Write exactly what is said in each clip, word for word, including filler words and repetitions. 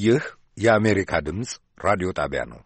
ይህ የአሜሪካ ድምፅ ራዲዮ ጣቢያ ነው።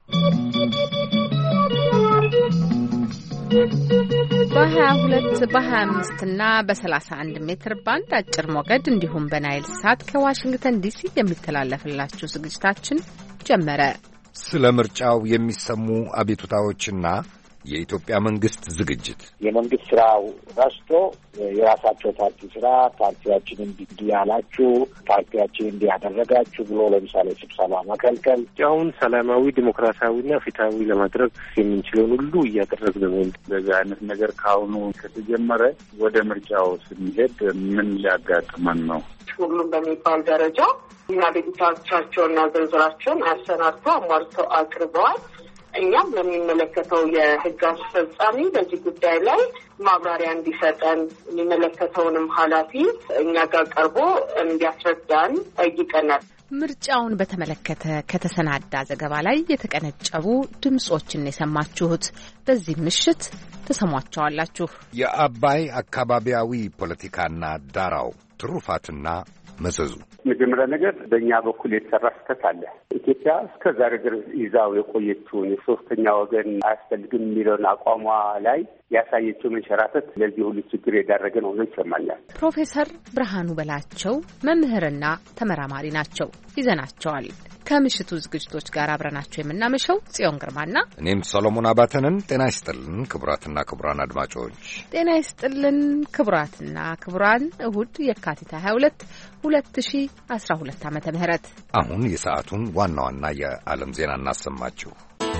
በሀያ ሁለት በሀያ አምስት እና በሰላሳ አንድ ሜትር ባንድ አጭር ሞገድ እንዲሁም በናይል ሳት ከዋሽንግተን ዲሲ የሚተላለፍላችሁ ዝግጅታችን ጀመረ። ስለ ምርጫው የሚሰሙ አቤቱታዎችና የኢትዮጵያ መንግስት ዝግጅት የመንግስት ስራው ረስቶ የራሳቸው ፓርቲ ስራ ፓርቲያችንን እንዲህ ያላችሁ ፓርቲያችንን እንዲህ ያደረጋችሁ ብሎ ለምሳሌ ስብሰባ መከልከል አሁን ሰላማዊ ዲሞክራሲያዊና ፍትሃዊ ለማድረግ የምንችለውን ሁሉ እያደረግን ነው። በዚህ አይነት ነገር ካሁኑ ከተጀመረ ወደ ምርጫው ስንሄድ ምን ሊያጋጥመን ነው? ሁሉም በሚባል ደረጃ እና ቤተሰቦቻቸውና ዝርዝራቸውን አሰናድተው አሟልተው አቅርበዋል። እኛም ለሚመለከተው የህግ አስፈጻሚ በዚህ ጉዳይ ላይ ማብራሪያ እንዲሰጠን የሚመለከተውንም ኃላፊ እኛ ጋር ቀርቦ እንዲያስረዳን ጠይቀናል። ምርጫውን በተመለከተ ከተሰናዳ ዘገባ ላይ የተቀነጨቡ ድምጾችን የሰማችሁት። በዚህ ምሽት ተሰሟቸዋላችሁ። የአባይ አካባቢያዊ ፖለቲካና ዳራው ትሩፋትና መዘዙ። መጀመሪያ ነገር በእኛ በኩል የተሰራ ስህተት አለ። ኢትዮጵያ እስከ ዛሬ ድረስ ይዛው የቆየችውን የሶስተኛ ወገን አያስፈልግም የሚለውን አቋሟ ላይ ያሳየችው መንሸራተት ለዚህ ሁሉ ችግር የዳረገ ነው ነው ይሰማኛል። ፕሮፌሰር ብርሃኑ በላቸው መምህርና ተመራማሪ ናቸው። ይዘናቸዋል። ከምሽቱ ዝግጅቶች ጋር አብረናቸው የምናመሸው ጽዮን ግርማና እኔም ሰሎሞን አባተንን። ጤና ይስጥልን ክቡራትና ክቡራን አድማጮች። ጤና ይስጥልን ክቡራትና ክቡራን። እሁድ የካቲት ሀያ ሁለት ሁለት ሺ አስራ ሁለት ዓመተ ምህረት አሁን የሰዓቱን ዋና ዋና የዓለም ዜና እናሰማችሁ።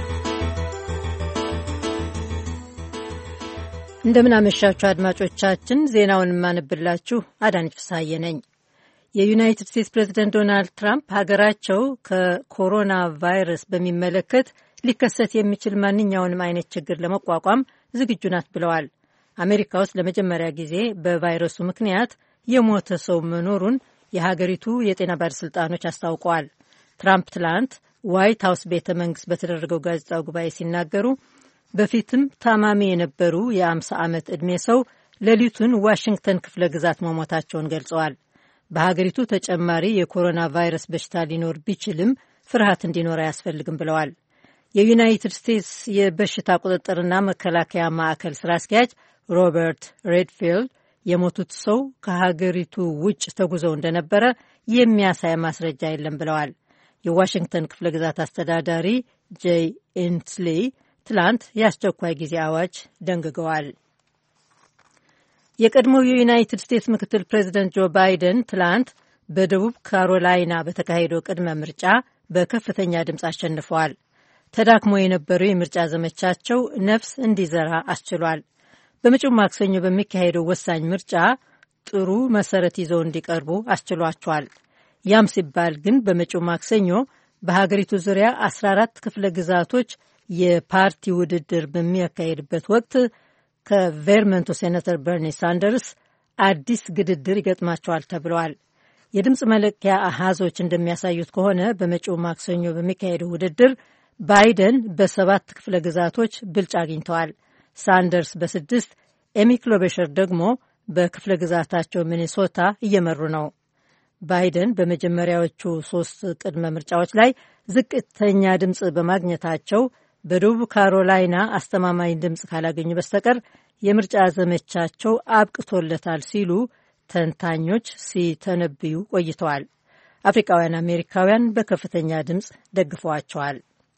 እንደምን አመሻችሁ አድማጮቻችን። ዜናውን የማነብላችሁ አዳነች ፍስሐዬ ነኝ። የዩናይትድ ስቴትስ ፕሬዝደንት ዶናልድ ትራምፕ ሀገራቸው ከኮሮና ቫይረስ በሚመለከት ሊከሰት የሚችል ማንኛውንም አይነት ችግር ለመቋቋም ዝግጁ ናት ብለዋል። አሜሪካ ውስጥ ለመጀመሪያ ጊዜ በቫይረሱ ምክንያት የሞተ ሰው መኖሩን የሀገሪቱ የጤና ባለሥልጣኖች አስታውቀዋል። ትራምፕ ትላንት ዋይት ሀውስ ቤተ መንግስት በተደረገው ጋዜጣዊ ጉባኤ ሲናገሩ በፊትም ታማሚ የነበሩ የአምሳ ዓመት ዕድሜ ሰው ሌሊቱን ዋሽንግተን ክፍለ ግዛት መሞታቸውን ገልጸዋል። በሀገሪቱ ተጨማሪ የኮሮና ቫይረስ በሽታ ሊኖር ቢችልም ፍርሃት እንዲኖር አያስፈልግም ብለዋል። የዩናይትድ ስቴትስ የበሽታ ቁጥጥርና መከላከያ ማዕከል ስራ አስኪያጅ ሮበርት ሬድፊልድ የሞቱት ሰው ከሀገሪቱ ውጭ ተጉዘው እንደነበረ የሚያሳይ ማስረጃ የለም ብለዋል። የዋሽንግተን ክፍለ ግዛት አስተዳዳሪ ጄይ ኢንስሊ ትላንት የአስቸኳይ ጊዜ አዋጅ ደንግገዋል። የቀድሞው የዩናይትድ ስቴትስ ምክትል ፕሬዚደንት ጆ ባይደን ትላንት በደቡብ ካሮላይና በተካሄደው ቅድመ ምርጫ በከፍተኛ ድምፅ አሸንፈዋል። ተዳክሞ የነበረው የምርጫ ዘመቻቸው ነፍስ እንዲዘራ አስችሏል። በመጪው ማክሰኞ በሚካሄደው ወሳኝ ምርጫ ጥሩ መሰረት ይዘው እንዲቀርቡ አስችሏቸዋል። ያም ሲባል ግን በመጪው ማክሰኞ በሀገሪቱ ዙሪያ አስራ አራት ክፍለ ግዛቶች የፓርቲ ውድድር በሚያካሄድበት ወቅት ከቬርመንቱ ሴኔተር በርኒ ሳንደርስ አዲስ ግድድር ይገጥማቸዋል ተብለዋል። የድምፅ መለኪያ አሃዞች እንደሚያሳዩት ከሆነ በመጪው ማክሰኞ በሚካሄደው ውድድር ባይደን በሰባት ክፍለ ግዛቶች ብልጫ አግኝተዋል። ሳንደርስ በስድስት፣ ኤሚ ክሎቤሸር ደግሞ በክፍለ ግዛታቸው ሚኒሶታ እየመሩ ነው። ባይደን በመጀመሪያዎቹ ሶስት ቅድመ ምርጫዎች ላይ ዝቅተኛ ድምፅ በማግኘታቸው በደቡብ ካሮላይና አስተማማኝ ድምፅ ካላገኙ በስተቀር የምርጫ ዘመቻቸው አብቅቶለታል ሲሉ ተንታኞች ሲተነብዩ ቆይተዋል። አፍሪካውያን አሜሪካውያን በከፍተኛ ድምፅ ደግፈዋቸዋል።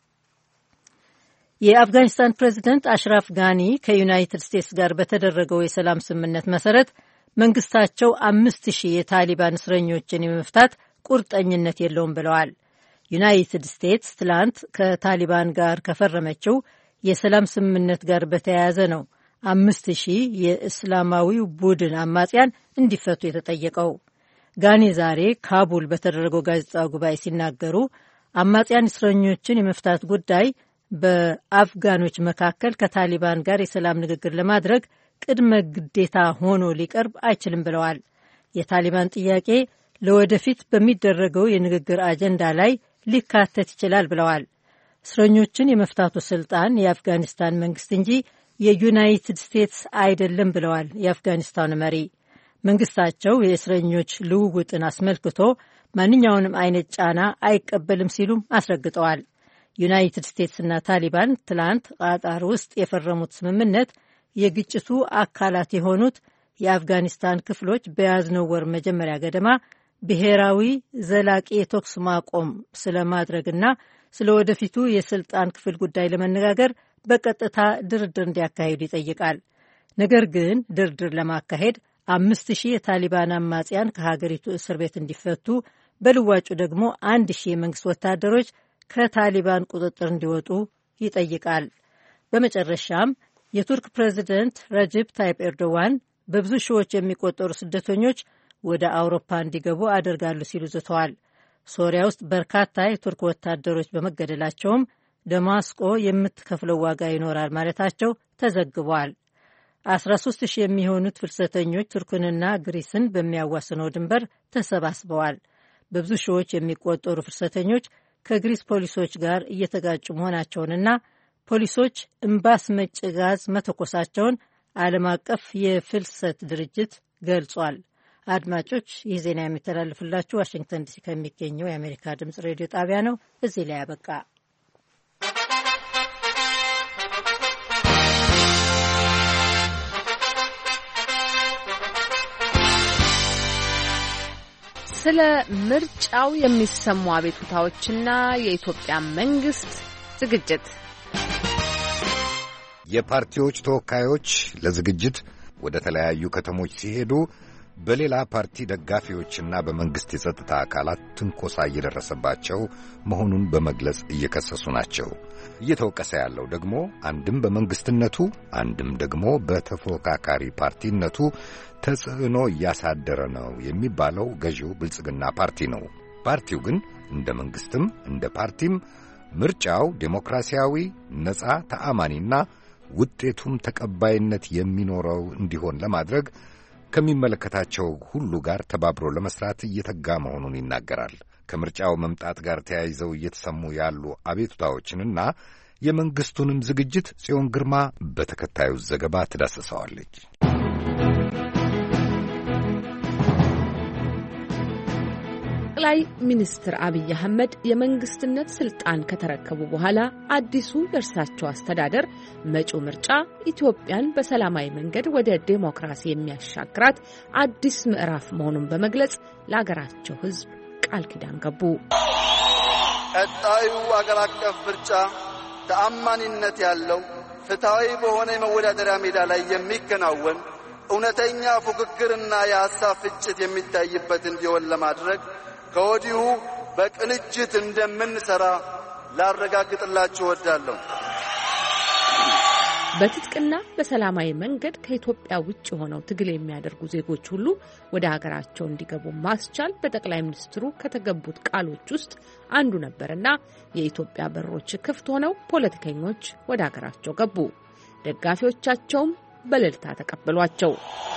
የአፍጋኒስታን ፕሬዚደንት አሽራፍ ጋኒ ከዩናይትድ ስቴትስ ጋር በተደረገው የሰላም ስምምነት መሰረት መንግስታቸው አምስት ሺህ የታሊባን እስረኞችን የመፍታት ቁርጠኝነት የለውም ብለዋል። ዩናይትድ ስቴትስ ትላንት ከታሊባን ጋር ከፈረመችው የሰላም ስምምነት ጋር በተያያዘ ነው አምስት ሺህ የእስላማዊው ቡድን አማጽያን እንዲፈቱ የተጠየቀው። ጋኒ ዛሬ ካቡል በተደረገው ጋዜጣዊ ጉባኤ ሲናገሩ አማጽያን እስረኞችን የመፍታት ጉዳይ በአፍጋኖች መካከል ከታሊባን ጋር የሰላም ንግግር ለማድረግ ቅድመ ግዴታ ሆኖ ሊቀርብ አይችልም ብለዋል። የታሊባን ጥያቄ ለወደፊት በሚደረገው የንግግር አጀንዳ ላይ ሊካተት ይችላል ብለዋል። እስረኞችን የመፍታቱ ስልጣን የአፍጋኒስታን መንግስት እንጂ የዩናይትድ ስቴትስ አይደለም ብለዋል የአፍጋኒስታኑ መሪ። መንግስታቸው የእስረኞች ልውውጥን አስመልክቶ ማንኛውንም አይነት ጫና አይቀበልም ሲሉም አስረግጠዋል። ዩናይትድ ስቴትስና ታሊባን ትላንት ቃጣር ውስጥ የፈረሙት ስምምነት የግጭቱ አካላት የሆኑት የአፍጋኒስታን ክፍሎች በያዝነው ወር መጀመሪያ ገደማ ብሔራዊ ዘላቂ የተኩስ ማቆም ስለማድረግና ስለ ወደፊቱ የስልጣን ክፍል ጉዳይ ለመነጋገር በቀጥታ ድርድር እንዲያካሂዱ ይጠይቃል። ነገር ግን ድርድር ለማካሄድ አምስት ሺህ የታሊባን አማጽያን ከሀገሪቱ እስር ቤት እንዲፈቱ፣ በልዋጩ ደግሞ አንድ ሺህ የመንግስት ወታደሮች ከታሊባን ቁጥጥር እንዲወጡ ይጠይቃል። በመጨረሻም የቱርክ ፕሬዚደንት ረጀብ ታይፕ ኤርዶዋን በብዙ ሺዎች የሚቆጠሩ ስደተኞች ወደ አውሮፓ እንዲገቡ አደርጋሉ ሲሉ ዝተዋል። ሶሪያ ውስጥ በርካታ የቱርክ ወታደሮች በመገደላቸውም ደማስቆ የምትከፍለው ዋጋ ይኖራል ማለታቸው ተዘግቧል። አስራ ሶስት ሺህ የሚሆኑት ፍልሰተኞች ቱርክንና ግሪስን በሚያዋስነው ድንበር ተሰባስበዋል። በብዙ ሺዎች የሚቆጠሩ ፍልሰተኞች ከግሪስ ፖሊሶች ጋር እየተጋጩ መሆናቸውንና ፖሊሶች እምባስ መጭ ጋዝ መተኮሳቸውን ዓለም አቀፍ የፍልሰት ድርጅት ገልጿል። አድማጮች፣ ይህ ዜና የሚተላለፍላችሁ ዋሽንግተን ዲሲ ከሚገኘው የአሜሪካ ድምጽ ሬዲዮ ጣቢያ ነው። እዚህ ላይ ያበቃ። ስለ ምርጫው የሚሰሙ አቤቱታዎችና የኢትዮጵያ መንግስት ዝግጅት። የፓርቲዎች ተወካዮች ለዝግጅት ወደ ተለያዩ ከተሞች ሲሄዱ በሌላ ፓርቲ ደጋፊዎችና በመንግስት የጸጥታ አካላት ትንኮሳ እየደረሰባቸው መሆኑን በመግለጽ እየከሰሱ ናቸው። እየተወቀሰ ያለው ደግሞ አንድም በመንግስትነቱ አንድም ደግሞ በተፎካካሪ ፓርቲነቱ ተጽዕኖ እያሳደረ ነው የሚባለው ገዢው ብልጽግና ፓርቲ ነው። ፓርቲው ግን እንደ መንግስትም እንደ ፓርቲም ምርጫው ዴሞክራሲያዊ፣ ነጻ፣ ተአማኒና ውጤቱም ተቀባይነት የሚኖረው እንዲሆን ለማድረግ ከሚመለከታቸው ሁሉ ጋር ተባብሮ ለመስራት እየተጋ መሆኑን ይናገራል። ከምርጫው መምጣት ጋር ተያይዘው እየተሰሙ ያሉ አቤቱታዎችንና የመንግስቱንም ዝግጅት ጽዮን ግርማ በተከታዩ ዘገባ ትዳስሰዋለች። ጠቅላይ ሚኒስትር አብይ አህመድ የመንግስትነት ስልጣን ከተረከቡ በኋላ አዲሱ የእርሳቸው አስተዳደር መጪው ምርጫ ኢትዮጵያን በሰላማዊ መንገድ ወደ ዴሞክራሲ የሚያሻግራት አዲስ ምዕራፍ መሆኑን በመግለጽ ለሀገራቸው ሕዝብ ቃል ኪዳን ገቡ። ቀጣዩ አገር አቀፍ ምርጫ ተአማኒነት ያለው ፍትሃዊ በሆነ የመወዳደሪያ ሜዳ ላይ የሚከናወን እውነተኛ ፉክክርና የሐሳብ ፍጭት የሚታይበት እንዲሆን ለማድረግ ከወዲሁ በቅንጅት እንደምንሰራ ላረጋግጥላችሁ እወዳለሁ። በትጥቅና በሰላማዊ መንገድ ከኢትዮጵያ ውጭ ሆነው ትግል የሚያደርጉ ዜጎች ሁሉ ወደ ሀገራቸው እንዲገቡ ማስቻል በጠቅላይ ሚኒስትሩ ከተገቡት ቃሎች ውስጥ አንዱ ነበርና የኢትዮጵያ በሮች ክፍት ሆነው ፖለቲከኞች ወደ ሀገራቸው ገቡ። ደጋፊዎቻቸውም በእልልታ ተቀበሏቸው።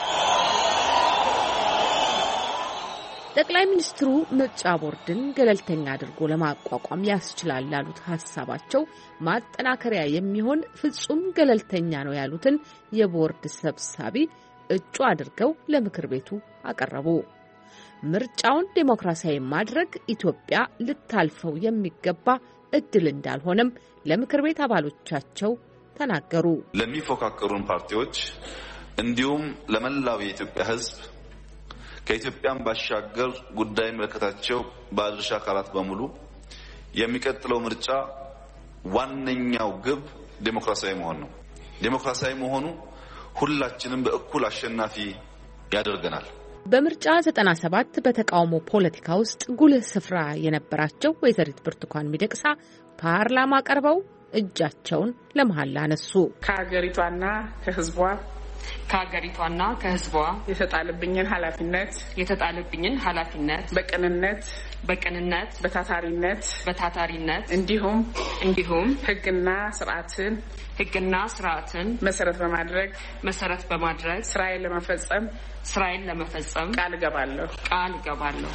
ጠቅላይ ሚኒስትሩ ምርጫ ቦርድን ገለልተኛ አድርጎ ለማቋቋም ያስችላል ያሉት ሐሳባቸው ማጠናከሪያ የሚሆን ፍጹም ገለልተኛ ነው ያሉትን የቦርድ ሰብሳቢ እጩ አድርገው ለምክር ቤቱ አቀረቡ። ምርጫውን ዴሞክራሲያዊ ማድረግ ኢትዮጵያ ልታልፈው የሚገባ እድል እንዳልሆነም ለምክር ቤት አባሎቻቸው ተናገሩ። ለሚፎካከሩን ፓርቲዎች እንዲሁም ለመላው የኢትዮጵያ ሕዝብ ከኢትዮጵያም ባሻገር ጉዳይ መለከታቸው ባለድርሻ አካላት በሙሉ የሚቀጥለው ምርጫ ዋነኛው ግብ ዴሞክራሲያዊ መሆን ነው። ዴሞክራሲያዊ መሆኑ ሁላችንም በእኩል አሸናፊ ያደርገናል። በምርጫ ዘጠና ሰባት በተቃውሞ ፖለቲካ ውስጥ ጉልህ ስፍራ የነበራቸው ወይዘሪት ብርቱካን ሚደቅሳ ፓርላማ ቀርበው እጃቸውን ለመሐላ አነሱ። ከሀገሪቷና ከህዝቧ ከሀገሪቷና ከህዝቧ የተጣለብኝን ኃላፊነት የተጣለብኝን ኃላፊነት በቅንነት በቅንነት በታታሪነት በታታሪነት እንዲሁም እንዲሁም ህግና ስርዓትን ህግና ስርዓትን መሰረት በማድረግ መሰረት በማድረግ ስራዬን ለመፈጸም ስራዬን ለመፈጸም ቃል እገባለሁ ቃል እገባለሁ።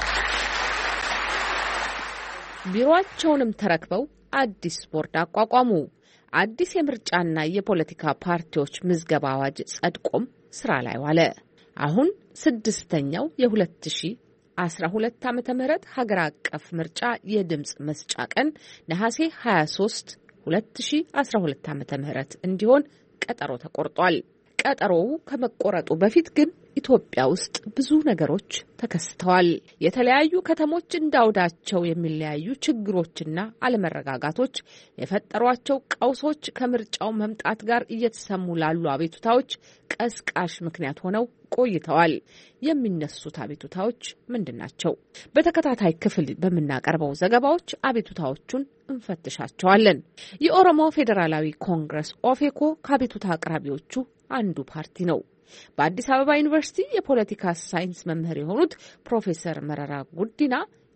ቢሮአቸውንም ተረክበው አዲስ ቦርድ አቋቋሙ። አዲስ የምርጫና የፖለቲካ ፓርቲዎች ምዝገባ አዋጅ ጸድቆም ስራ ላይ ዋለ። አሁን ስድስተኛው የሁለት ሺህ አስራ ሁለት ዓመተ ምህረት ሀገር አቀፍ ምርጫ የድምጽ መስጫ ቀን ነሐሴ ሀያ ሶስት ሁለት ሺህ አስራ ሁለት ዓመተ ምህረት እንዲሆን ቀጠሮ ተቆርጧል። ቀጠሮው ከመቆረጡ በፊት ግን ኢትዮጵያ ውስጥ ብዙ ነገሮች ተከስተዋል። የተለያዩ ከተሞች እንዳውዳቸው የሚለያዩ ችግሮችና አለመረጋጋቶች የፈጠሯቸው ቀውሶች ከምርጫው መምጣት ጋር እየተሰሙ ላሉ አቤቱታዎች ቀስቃሽ ምክንያት ሆነው ቆይተዋል። የሚነሱት አቤቱታዎች ምንድናቸው? በተከታታይ ክፍል በምናቀርበው ዘገባዎች አቤቱታዎቹን እንፈትሻቸዋለን። የኦሮሞ ፌዴራላዊ ኮንግረስ ኦፌኮ ከአቤቱታ አቅራቢዎቹ አንዱ ፓርቲ ነው። በአዲስ አበባ ዩኒቨርሲቲ የፖለቲካ ሳይንስ መምህር የሆኑት ፕሮፌሰር መረራ ጉዲና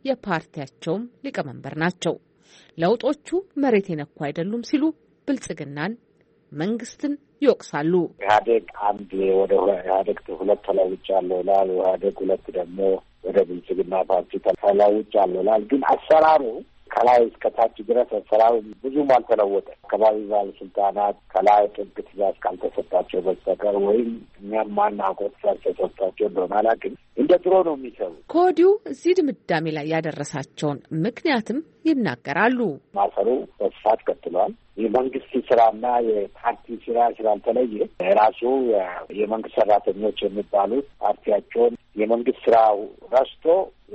የፓርቲያቸውም ሊቀመንበር ናቸው። ለውጦቹ መሬት የነኩ አይደሉም ሲሉ ብልጽግናን፣ መንግስትን ይወቅሳሉ። ኢህአዴግ አንድ ወደ ኢህአዴግ ሁለት ተለውጫለሁ ይላል። ኢህአዴግ ሁለት ደግሞ ወደ ብልጽግና ፓርቲ ተለውጫለሁ ይላል። ግን አሰራሩ ከላይ እስከ ታች ድረስ አሰራሩ ብዙም አልተለወጠ። አካባቢ ባለስልጣናት ከላይ ጥብቅ ትዕዛዝ ካልተሰጣቸው በስተቀር ወይም እኛም ማናውቀው ትዕዛዝ ተሰጥቷቸው እንደሆነ አላውቅም፣ እንደ ድሮ ነው የሚሰሩ። ከወዲሁ እዚህ ድምዳሜ ላይ ያደረሳቸውን ምክንያትም ይናገራሉ። ማሰሩ በስፋት ቀጥሏል። የመንግስት ስራና የፓርቲ ስራ ስላልተለየ ራሱ የመንግስት ሰራተኞች የሚባሉት ፓርቲያቸውን የመንግስት ስራ ረስቶ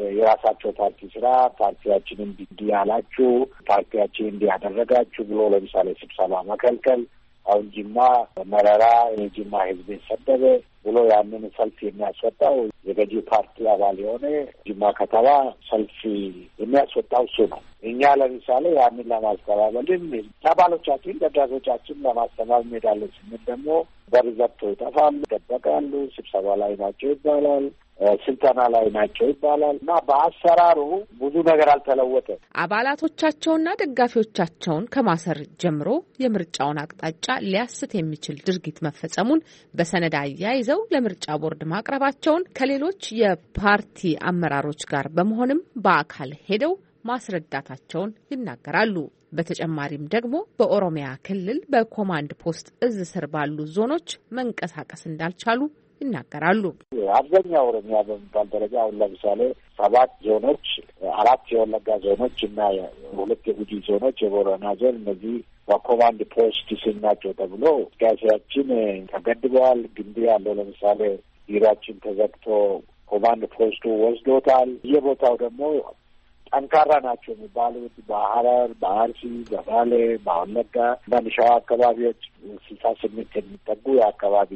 የራሳቸው ፓርቲ ስራ ፓርቲያችንን እንዲያላችሁ ፓርቲያችን እንዲያደረጋችሁ ብሎ ለምሳሌ ስብሰባ መከልከል። አሁን ጅማ መረራ የጅማ ህዝብ ሰደበ ብሎ ያንን ሰልፍ የሚያስወጣው የገዢ ፓርቲ አባል የሆነ ጅማ ከተማ ሰልፍ የሚያስወጣው እሱ ነው። እኛ ለምሳሌ ያንን ለማስተባበልን አባሎቻችን ደጋፊዎቻችን ለማስተባበል እንሄዳለን ስንል ደግሞ በሪዘርቶ ይጠፋሉ፣ ይደበቃሉ፣ ስብሰባ ላይ ናቸው ይባላል፣ ስልጠና ላይ ናቸው ይባላል እና በአሰራሩ ብዙ ነገር አልተለወጠም። አባላቶቻቸውና ደጋፊዎቻቸውን ከማሰር ጀምሮ የምርጫውን አቅጣጫ ሊያስት የሚችል ድርጊት መፈጸሙን በሰነድ አያይዘው ለምርጫ ቦርድ ማቅረባቸውን ከሌሎች የፓርቲ አመራሮች ጋር በመሆንም በአካል ሄደው ማስረዳታቸውን ይናገራሉ። በተጨማሪም ደግሞ በኦሮሚያ ክልል በኮማንድ ፖስት እዝ ስር ባሉ ዞኖች መንቀሳቀስ እንዳልቻሉ ይናገራሉ። አብዛኛው ኦሮሚያ በሚባል ደረጃ አሁን ለምሳሌ ሰባት ዞኖች፣ አራት የወለጋ ዞኖች እና ሁለት የጉጂ ዞኖች፣ የቦረና ዞን እነዚህ በኮማንድ ፖስት ስር ናቸው ተብሎ ጋዜያችን ተገድበዋል። ግንቢ ያለው ለምሳሌ ቢሮአችን ተዘግቶ ኮማንድ ፖስቱ ወስዶታል። የቦታው ደግሞ ጠንካራ ናቸው የሚባሉት በሐረር፣ በአርሲ፣ በባሌ፣ በወለጋ እና ሸዋ አካባቢዎች ስልሳ ስምንት የሚጠጉ የአካባቢ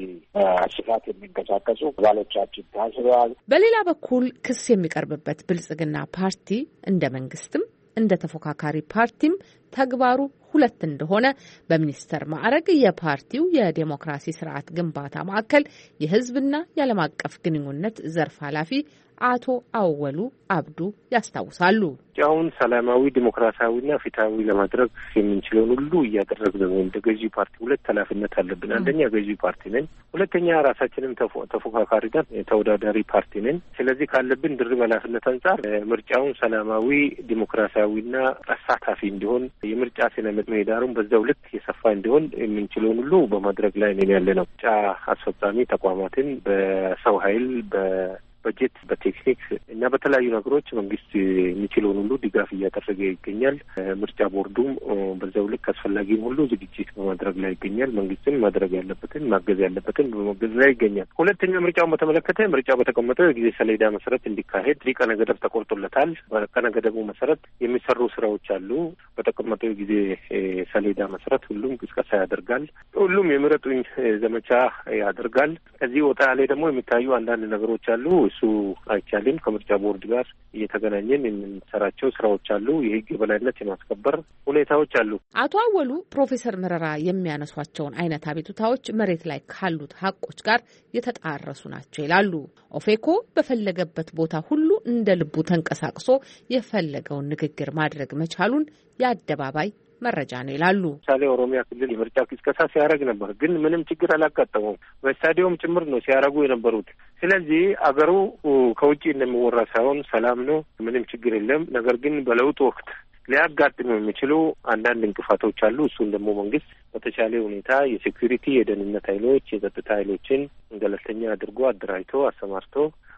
ስፋት የሚንቀሳቀሱ አባሎቻችን ታስረዋል። በሌላ በኩል ክስ የሚቀርብበት ብልጽግና ፓርቲ እንደ መንግስትም እንደ ተፎካካሪ ፓርቲም ተግባሩ ሁለት እንደሆነ በሚኒስተር ማዕረግ የፓርቲው የዴሞክራሲ ስርዓት ግንባታ ማዕከል የህዝብና የዓለም አቀፍ ግንኙነት ዘርፍ ኃላፊ አቶ አወሉ አብዱ ያስታውሳሉ። አሁን ሰላማዊ ዲሞክራሲያዊና ፍትሃዊ ለማድረግ የምንችለውን ሁሉ እያደረግን ነው። እንደ ገዢ ፓርቲ ሁለት ኃላፊነት አለብን። አንደኛ ገዢ ፓርቲ ነን፣ ሁለተኛ ራሳችንም ተፎካካሪ ነን፣ ተወዳዳሪ ፓርቲ ነን። ስለዚህ ካለብን ድርብ ኃላፊነት አንጻር ምርጫውን ሰላማዊ ዲሞክራሲያዊና አሳታፊ እንዲሆን የምርጫ ስነ ምህዳሩን በዛው ልክ የሰፋ እንዲሆን የምንችለውን ሁሉ በማድረግ ላይ ነን ያለ ነው። ምርጫ አስፈጻሚ ተቋማትን በሰው ኃይል በ በጀት በቴክኒክ እና በተለያዩ ነገሮች መንግስት የሚችለውን ሁሉ ድጋፍ እያደረገ ይገኛል። ምርጫ ቦርዱም በዛው ልክ አስፈላጊውን ሁሉ ዝግጅት በማድረግ ላይ ይገኛል። መንግስትም ማድረግ ያለበትን ማገዝ ያለበትን በማገዝ ላይ ይገኛል። ሁለተኛ ምርጫውን በተመለከተ ምርጫው በተቀመጠው የጊዜ ሰሌዳ መሰረት እንዲካሄድ ቀነ ገደብ ተቆርጦለታል። በቀነ ገደቡ መሰረት የሚሰሩ ስራዎች አሉ። በተቀመጠው የጊዜ ሰሌዳ መሰረት ሁሉም ቅስቀሳ ያደርጋል። ሁሉም የምረጡኝ ዘመቻ ያደርጋል። ከዚህ ወጣ ያለ ደግሞ የሚታዩ አንዳንድ ነገሮች አሉ። እሱ አይቻልም። ከምርጫ ቦርድ ጋር እየተገናኘን የምንሰራቸው ስራዎች አሉ። የህግ የበላይነት የማስከበር ሁኔታዎች አሉ። አቶ አወሉ ፕሮፌሰር መረራ የሚያነሷቸውን አይነት አቤቱታዎች መሬት ላይ ካሉት ሀቆች ጋር የተጣረሱ ናቸው ይላሉ። ኦፌኮ በፈለገበት ቦታ ሁሉ እንደ ልቡ ተንቀሳቅሶ የፈለገውን ንግግር ማድረግ መቻሉን የአደባባይ መረጃ ነው ይላሉ። ምሳሌ ኦሮሚያ ክልል የምርጫ ቅስቀሳ ሲያደርግ ነበር፣ ግን ምንም ችግር አላጋጠመውም። በስታዲየም ጭምር ነው ሲያደርጉ የነበሩት። ስለዚህ አገሩ ከውጭ እንደሚወራ ሳይሆን ሰላም ነው፣ ምንም ችግር የለም። ነገር ግን በለውጥ ወቅት ሊያጋጥሙ የሚችሉ አንዳንድ እንቅፋቶች አሉ። እሱን ደግሞ መንግስት በተቻለ ሁኔታ የሴኩሪቲ የደህንነት ኃይሎች የጸጥታ ኃይሎችን ገለልተኛ አድርጎ አደራጅቶ አሰማርቶ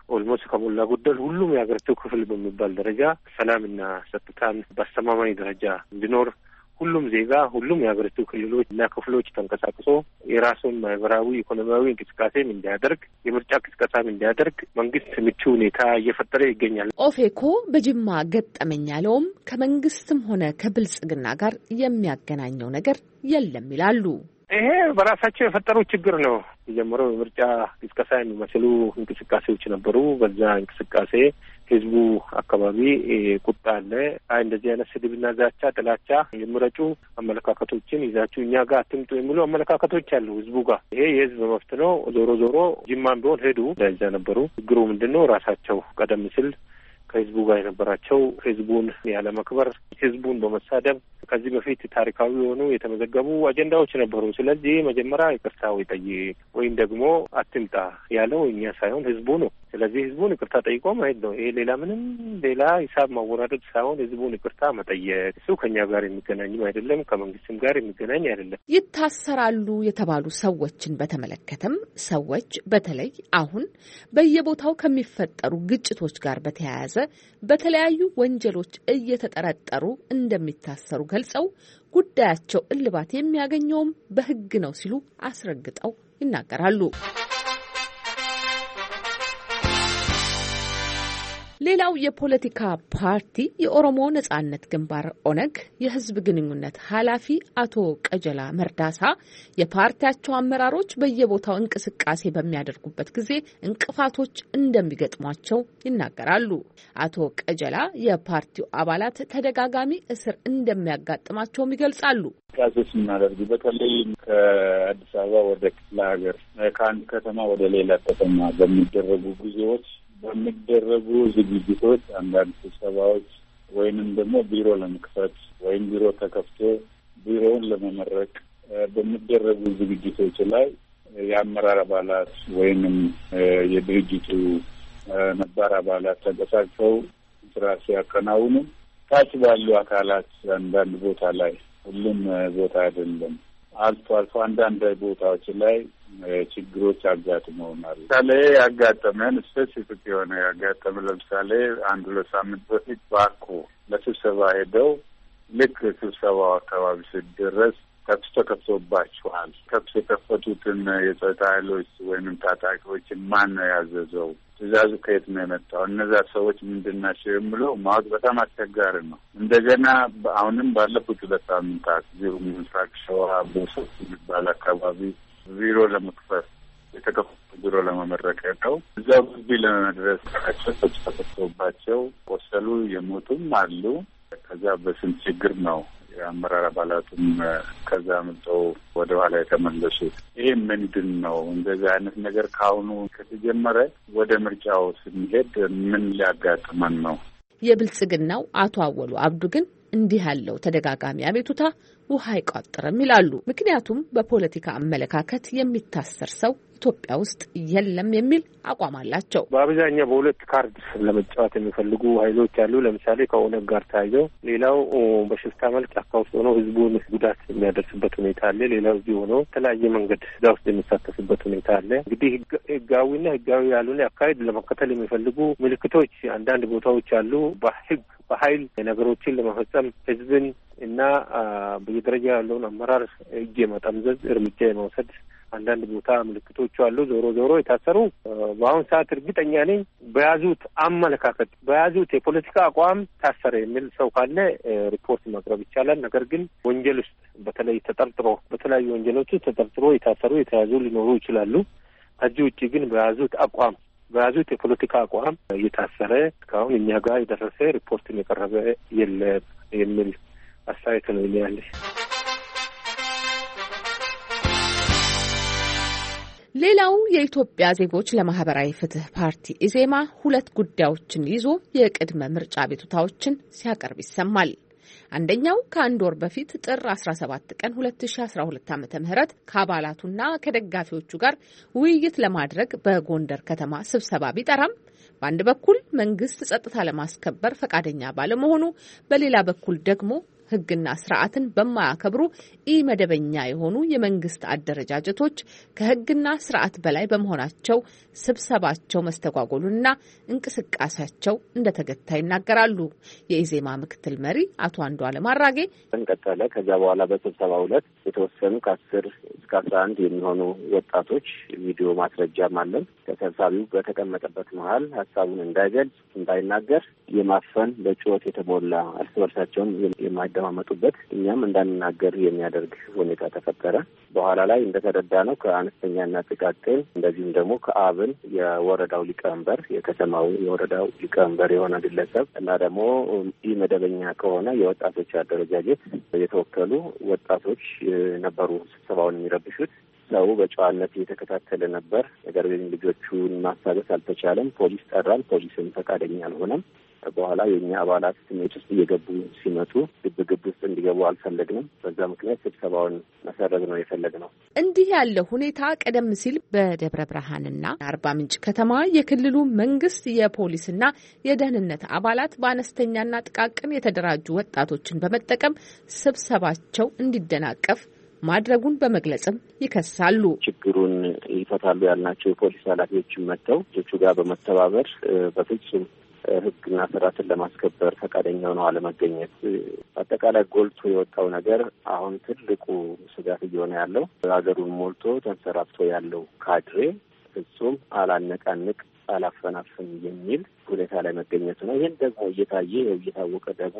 ኦልሞስት ከሞላ ጎደል ሁሉም የሀገሪቱ ክፍል በሚባል ደረጃ ሰላምና ጸጥታን በአስተማማኝ ደረጃ እንዲኖር ሁሉም ዜጋ ሁሉም የሀገሪቱ ክልሎች እና ክፍሎች ተንቀሳቅሶ የራሱን ማህበራዊ ኢኮኖሚያዊ እንቅስቃሴም እንዲያደርግ የምርጫ ቅስቀሳም እንዲያደርግ መንግስት ምቹ ሁኔታ እየፈጠረ ይገኛል። ኦፌኮ በጅማ ገጠመኝ ያለውም ከመንግስትም ሆነ ከብልጽግና ጋር የሚያገናኘው ነገር የለም ይላሉ። ይሄ በራሳቸው የፈጠሩት ችግር ነው። የጀመረው የምርጫ ቅስቀሳ የሚመስሉ እንቅስቃሴዎች ነበሩ። በዛ እንቅስቃሴ ህዝቡ አካባቢ ቁጣ አለ። አይ እንደዚህ አይነት ስድብና ዛቻ፣ ጥላቻ የምረጩ አመለካከቶችን ይዛችሁ እኛ ጋር አትምጡ የሚሉ አመለካከቶች አሉ ህዝቡ ጋር። ይሄ የህዝብ መብት ነው። ዞሮ ዞሮ ጅማም ቢሆን ሄዱ ለዛ ነበሩ። ችግሩ ምንድነው? ራሳቸው ቀደም ሲል ከህዝቡ ጋር የነበራቸው ህዝቡን ያለመክበር፣ ህዝቡን በመሳደብ ከዚህ በፊት ታሪካዊ የሆኑ የተመዘገቡ አጀንዳዎች ነበሩ። ስለዚህ መጀመሪያ ይቅርታ ወይ ጠይቅ ወይም ደግሞ አትምጣ ያለው እኛ ሳይሆን ህዝቡ ነው። ስለዚህ ህዝቡን ይቅርታ ጠይቆ ማየት ነው። ይሄ ሌላ ምንም ሌላ ሂሳብ ማወራረድ ሳይሆን ህዝቡን ይቅርታ መጠየቅ። እሱ ከኛ ጋር የሚገናኝም አይደለም፣ ከመንግስትም ጋር የሚገናኝ አይደለም። ይታሰራሉ የተባሉ ሰዎችን በተመለከተም ሰዎች በተለይ አሁን በየቦታው ከሚፈጠሩ ግጭቶች ጋር በተያያዘ በተለያዩ ወንጀሎች እየተጠረጠሩ እንደሚታሰሩ ገልጸው ጉዳያቸው እልባት የሚያገኘውም በህግ ነው ሲሉ አስረግጠው ይናገራሉ። ሌላው የፖለቲካ ፓርቲ የኦሮሞ ነጻነት ግንባር ኦነግ የህዝብ ግንኙነት ኃላፊ አቶ ቀጀላ መርዳሳ የፓርቲያቸው አመራሮች በየቦታው እንቅስቃሴ በሚያደርጉበት ጊዜ እንቅፋቶች እንደሚገጥሟቸው ይናገራሉ። አቶ ቀጀላ የፓርቲው አባላት ተደጋጋሚ እስር እንደሚያጋጥማቸውም ይገልጻሉ። እንቅስቃሴ ስናደርግ በተለይ ከአዲስ አበባ ወደ ክፍለ ሀገር ከአንድ ከተማ ወደ ሌላ ከተማ በሚደረጉ ጉዞዎች በሚደረጉ ዝግጅቶች አንዳንድ ስብሰባዎች ወይንም ደግሞ ቢሮ ለመክፈት ወይም ቢሮ ተከፍቶ ቢሮውን ለመመረቅ በሚደረጉ ዝግጅቶች ላይ የአመራር አባላት ወይንም የድርጅቱ ነባር አባላት ተንቀሳቅሰው ስራ ሲያከናውኑ ታች ባሉ አካላት አንዳንድ ቦታ ላይ ሁሉም ቦታ አይደለም አልፎ አልፎ አንዳንድ ቦታዎች ላይ ችግሮች አጋጥመውናል። ለምሳሌ ያጋጠመን ስፔሲፊክ የሆነ ያጋጠመ ለምሳሌ አንድ ሁለት ሳምንት በፊት ባኮ ለስብሰባ ሄደው ልክ ስብሰባው አካባቢ ሲደረስ ተኩስ ተከፍቶባቸዋል። ተኩስ የከፈቱትን የጸጥታ ኃይሎች ወይም ታጣቂዎችን ማን ነው ያዘዘው? ትዕዛዙ ከየት ነው የመጣው? እነዛ ሰዎች ምንድን ናቸው የሚለው ማወቅ በጣም አስቸጋሪ ነው። እንደገና አሁንም ባለፉት ሁለት ሳምንታት ዚሁ ምስራቅ ሸዋ ቦሶ የሚባል አካባቢ ቢሮ ለመክፈት የተከፈቱ ቢሮ ለመመረቅ ሄደው እዛው ግቢ ለመድረስ ተኩስ ተከፍቶባቸው ቆሰሉ፣ የሞቱም አሉ። ከዛ በስንት ችግር ነው የአመራር አባላቱም ከዛ ምጠው ወደ ኋላ የተመለሱት። ይህ ምንድን ነው? እንደዚህ አይነት ነገር ከአሁኑ ከተጀመረ ወደ ምርጫው ስንሄድ ምን ሊያጋጥመን ነው? የብልጽግናው አቶ አወሉ አብዱ ግን እንዲህ ያለው ተደጋጋሚ አቤቱታ ውሃ አይቋጥርም ይላሉ። ምክንያቱም በፖለቲካ አመለካከት የሚታሰር ሰው ኢትዮጵያ ውስጥ የለም የሚል አቋም አላቸው። በአብዛኛው በሁለት ካርድ ለመጫወት የሚፈልጉ ኃይሎች አሉ። ለምሳሌ ከኦነግ ጋር ተያይዘው ሌላው በሽፍታ መልክ ጫካ ውስጥ ሆኖ ህዝቡን ጉዳት የሚያደርስበት ሁኔታ አለ። ሌላው እዚህ ሆኖ የተለያየ መንገድ እዛ ውስጥ የሚሳተፍበት ሁኔታ አለ። እንግዲህ ህጋዊና ህጋዊ ያልሆነ አካሄድ ለመከተል የሚፈልጉ ምልክቶች አንዳንድ ቦታዎች አሉ። በህግ በኃይል ነገሮችን ለመፈጸም ህዝብን እና በየደረጃ ያለውን አመራር እጅ የመጠምዘዝ እርምጃ የመውሰድ አንዳንድ ቦታ ምልክቶቹ አሉ። ዞሮ ዞሮ የታሰሩ በአሁን ሰዓት እርግጠኛ ነኝ በያዙት አመለካከት በያዙት የፖለቲካ አቋም ታሰረ የሚል ሰው ካለ ሪፖርት ማቅረብ ይቻላል። ነገር ግን ወንጀል ውስጥ በተለይ ተጠርጥሮ በተለያዩ ወንጀሎች ተጠርጥሮ የታሰሩ የተያዙ ሊኖሩ ይችላሉ። ከዚህ ውጭ ግን በያዙት አቋም በያዙት የፖለቲካ አቋም እየታሰረ እስካሁን እኛ ጋር የደረሰ ሪፖርትን የቀረበ የለም የሚል አስተያየት ነው ያለኝ። ሌላው የኢትዮጵያ ዜጎች ለማህበራዊ ፍትህ ፓርቲ ኢዜማ ሁለት ጉዳዮችን ይዞ የቅድመ ምርጫ ቤቱታዎችን ሲያቀርብ ይሰማል። አንደኛው ከአንድ ወር በፊት ጥር አስራ ሰባት ቀን ሁለት ሺ አስራ ሁለት ዓመተ ምህረት ከአባላቱና ከደጋፊዎቹ ጋር ውይይት ለማድረግ በጎንደር ከተማ ስብሰባ ቢጠራም በአንድ በኩል መንግስት ጸጥታ ለማስከበር ፈቃደኛ ባለመሆኑ፣ በሌላ በኩል ደግሞ ሕግና ስርዓትን በማያከብሩ ኢመደበኛ የሆኑ የመንግስት አደረጃጀቶች ከሕግና ስርዓት በላይ በመሆናቸው ስብሰባቸው መስተጓጎሉና እንቅስቃሴያቸው እንደተገታ ይናገራሉ። የኢዜማ ምክትል መሪ አቶ አንዱዓለም አራጌ እንቀጠለ ከዛ በኋላ በስብሰባው ዕለት የተወሰኑ ከአስር እስከ አስራ አንድ የሚሆኑ ወጣቶች ቪዲዮ ማስረጃም አለን ተሰብሳቢው በተቀመጠበት መሀል ሀሳቡን እንዳይገልጽ እንዳይናገር የማፈን በጩኸት የተሞላ እርስ በርሳቸውን የማይደማመጡበት እኛም እንዳንናገር የሚያደርግ ሁኔታ ተፈጠረ። በኋላ ላይ እንደተረዳ ነው ከአነስተኛና ጥቃቅን እንደዚሁም ደግሞ ከአብን የወረዳው ሊቀመንበር የከተማው የወረዳው ሊቀመንበር የሆነ ግለሰብ እና ደግሞ ይህ መደበኛ ከሆነ የወጣቶች አደረጃጀት የተወከሉ ወጣቶች ነበሩ ስብሰባውን የሚረብሹት። ሰው በጨዋነት እየተከታተለ ነበር። ነገር ግን ልጆቹን ማሳበስ አልተቻለም። ፖሊስ ጠራል። ፖሊስም ፈቃደኛ አልሆነም። በኋላ የኛ አባላት ስሜት ውስጥ እየገቡ ሲመጡ ግብ ግብ ውስጥ እንዲገቡ አልፈለግንም። በዛ ምክንያት ስብሰባውን መሰረዝ ነው የፈለግነው። እንዲህ ያለ ሁኔታ ቀደም ሲል በደብረ ብርሃንና አርባ ምንጭ ከተማ የክልሉ መንግስት የፖሊስና የደህንነት አባላት በአነስተኛና ጥቃቅን የተደራጁ ወጣቶችን በመጠቀም ስብሰባቸው እንዲደናቀፍ ማድረጉን በመግለጽም ይከሳሉ። ችግሩን ይፈታሉ ያልናቸው የፖሊስ ኃላፊዎችን መጥተው ልጆቹ ጋር በመተባበር በፍጹም ሕግና ስርዓትን ለማስከበር ፈቃደኛ ሆነው አለመገኘት፣ አጠቃላይ ጎልቶ የወጣው ነገር አሁን ትልቁ ስጋት እየሆነ ያለው ሀገሩን ሞልቶ ተንሰራፍቶ ያለው ካድሬ ፍጹም አላነቃንቅ አላፈናፍን የሚል ሁኔታ ላይ መገኘቱ ነው። ይህን ደግሞ እየታየ እየታወቀ ደግሞ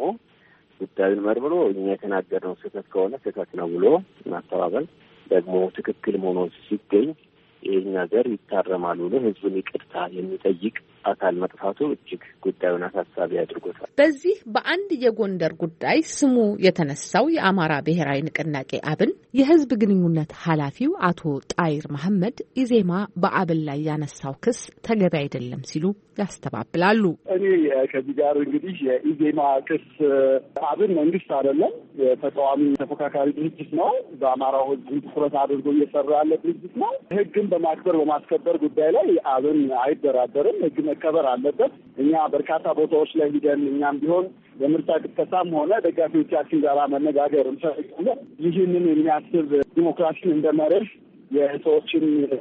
ጉዳዩን መርምሮ እኛ የተናገርነው ስህተት ከሆነ ስህተት ነው ብሎ ማስተባበል ደግሞ ትክክል መሆኑ ሲገኝ ይህ ነገር ይታረማል ብሎ ህዝቡን ይቅርታ የሚጠይቅ አካል መጥፋቱ እጅግ ጉዳዩን አሳሳቢ አድርጎታል። በዚህ በአንድ የጎንደር ጉዳይ ስሙ የተነሳው የአማራ ብሔራዊ ንቅናቄ አብን የህዝብ ግንኙነት ኃላፊው አቶ ጣይር መሐመድ ኢዜማ በአብን ላይ ያነሳው ክስ ተገቢ አይደለም ሲሉ ያስተባብላሉ። እኔ ከዚህ ጋር እንግዲህ የኢዜማ ክስ አብን መንግስት አይደለም፣ የተቃዋሚ ተፎካካሪ ድርጅት ነው። በአማራው ህዝብ ትኩረት አድርጎ እየሰራ ያለ ድርጅት ነው። ህግን በማክበር በማስከበር ጉዳይ ላይ አብን አይደራደርም። ህግ መከበር አለበት። እኛ በርካታ ቦታዎች ላይ ሂደን እኛም ቢሆን የምርጫ ቅስቀሳም ሆነ ደጋፊዎቻችን ጋር መነጋገር እንፈልጋለን። ይህንን የሚያስብ ዲሞክራሲን እንደ መርህ የሰዎችን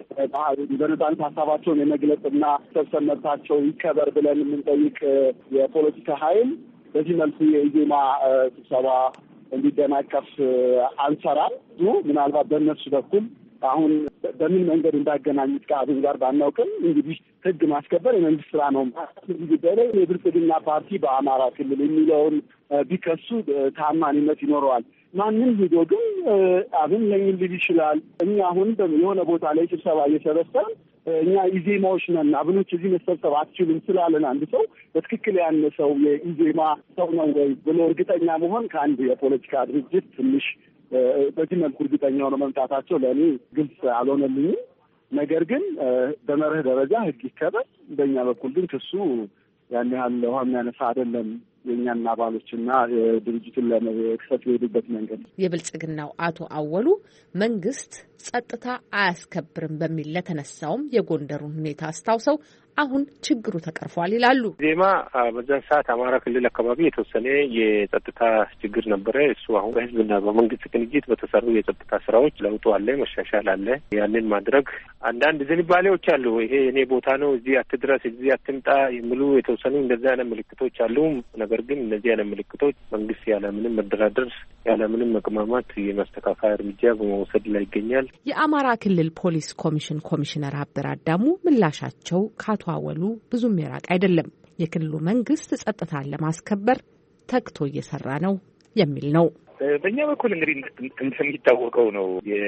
በነጻነት ሀሳባቸውን የመግለጽና ሰብሰብ መብታቸው ይከበር ብለን የምንጠይቅ የፖለቲካ ኃይል በዚህ መልኩ የኢዜማ ስብሰባ እንዲደናቀፍ አንሰራም። ምናልባት በእነሱ በኩል አሁን በምን መንገድ እንዳገናኙት ከአብን ጋር ባናውቅም እንግዲህ ህግ ማስከበር የመንግስት ስራ ነው። በዚህ ጉዳይ ላይ የብልጽግና ፓርቲ በአማራ ክልል የሚለውን ቢከሱ ታማኒነት ይኖረዋል። ማንም ሄዶ ግን አብን ለምን ሊል ይችላል? እኛ አሁን የሆነ ቦታ ላይ ስብሰባ እየሰበሰብን እኛ ኢዜማዎች ነን አብኖች እዚህ መሰብሰብ አትችሉም ስላለን አንድ ሰው በትክክል ያነ ሰው የኢዜማ ሰው ነው ወይ ብሎ እርግጠኛ መሆን ከአንድ የፖለቲካ ድርጅት ትንሽ በዚህ መልኩ እርግጠኛ ሆነው መምጣታቸው ለእኔ ግልጽ አልሆነልኝም። ነገር ግን በመርህ ደረጃ ህግ ይከበር፣ በእኛ በኩል ግን ክሱ ያን ያህል ውሃ የሚያነሳ አይደለም። የእኛን አባሎችና ድርጅቱን ለመክሰስ የሄዱበት መንገድ የብልጽግናው አቶ አወሉ መንግስት ጸጥታ አያስከብርም በሚል ለተነሳውም የጎንደሩን ሁኔታ አስታውሰው አሁን ችግሩ ተቀርፏል ይላሉ። ዜማ በዛን ሰዓት አማራ ክልል አካባቢ የተወሰነ የጸጥታ ችግር ነበረ። እሱ አሁን በህዝብና በመንግስት ቅንጅት በተሰሩ የጸጥታ ስራዎች ለውጡ አለ፣ መሻሻል አለ። ያንን ማድረግ አንዳንድ ዝንባሌዎች አሉ። ይሄ የኔ ቦታ ነው፣ እዚህ አትድረስ፣ እዚህ አትምጣ የሚሉ የተወሰኑ እንደዚህ አይነት ምልክቶች አሉ። ነገር ግን እነዚህ አይነት ምልክቶች መንግስት ያለምንም መደራደር ያለምንም መቅማማት የማስተካከያ እርምጃ በመውሰድ ላይ ይገኛል። የአማራ ክልል ፖሊስ ኮሚሽን ኮሚሽነር አበራ አዳሙ ምላሻቸው ካቶ አወሉ ብዙም የራቅ አይደለም። የክልሉ መንግስት ጸጥታን ለማስከበር ተግቶ እየሰራ ነው የሚል ነው። በእኛ በኩል እንግዲህ እንደሚታወቀው ነው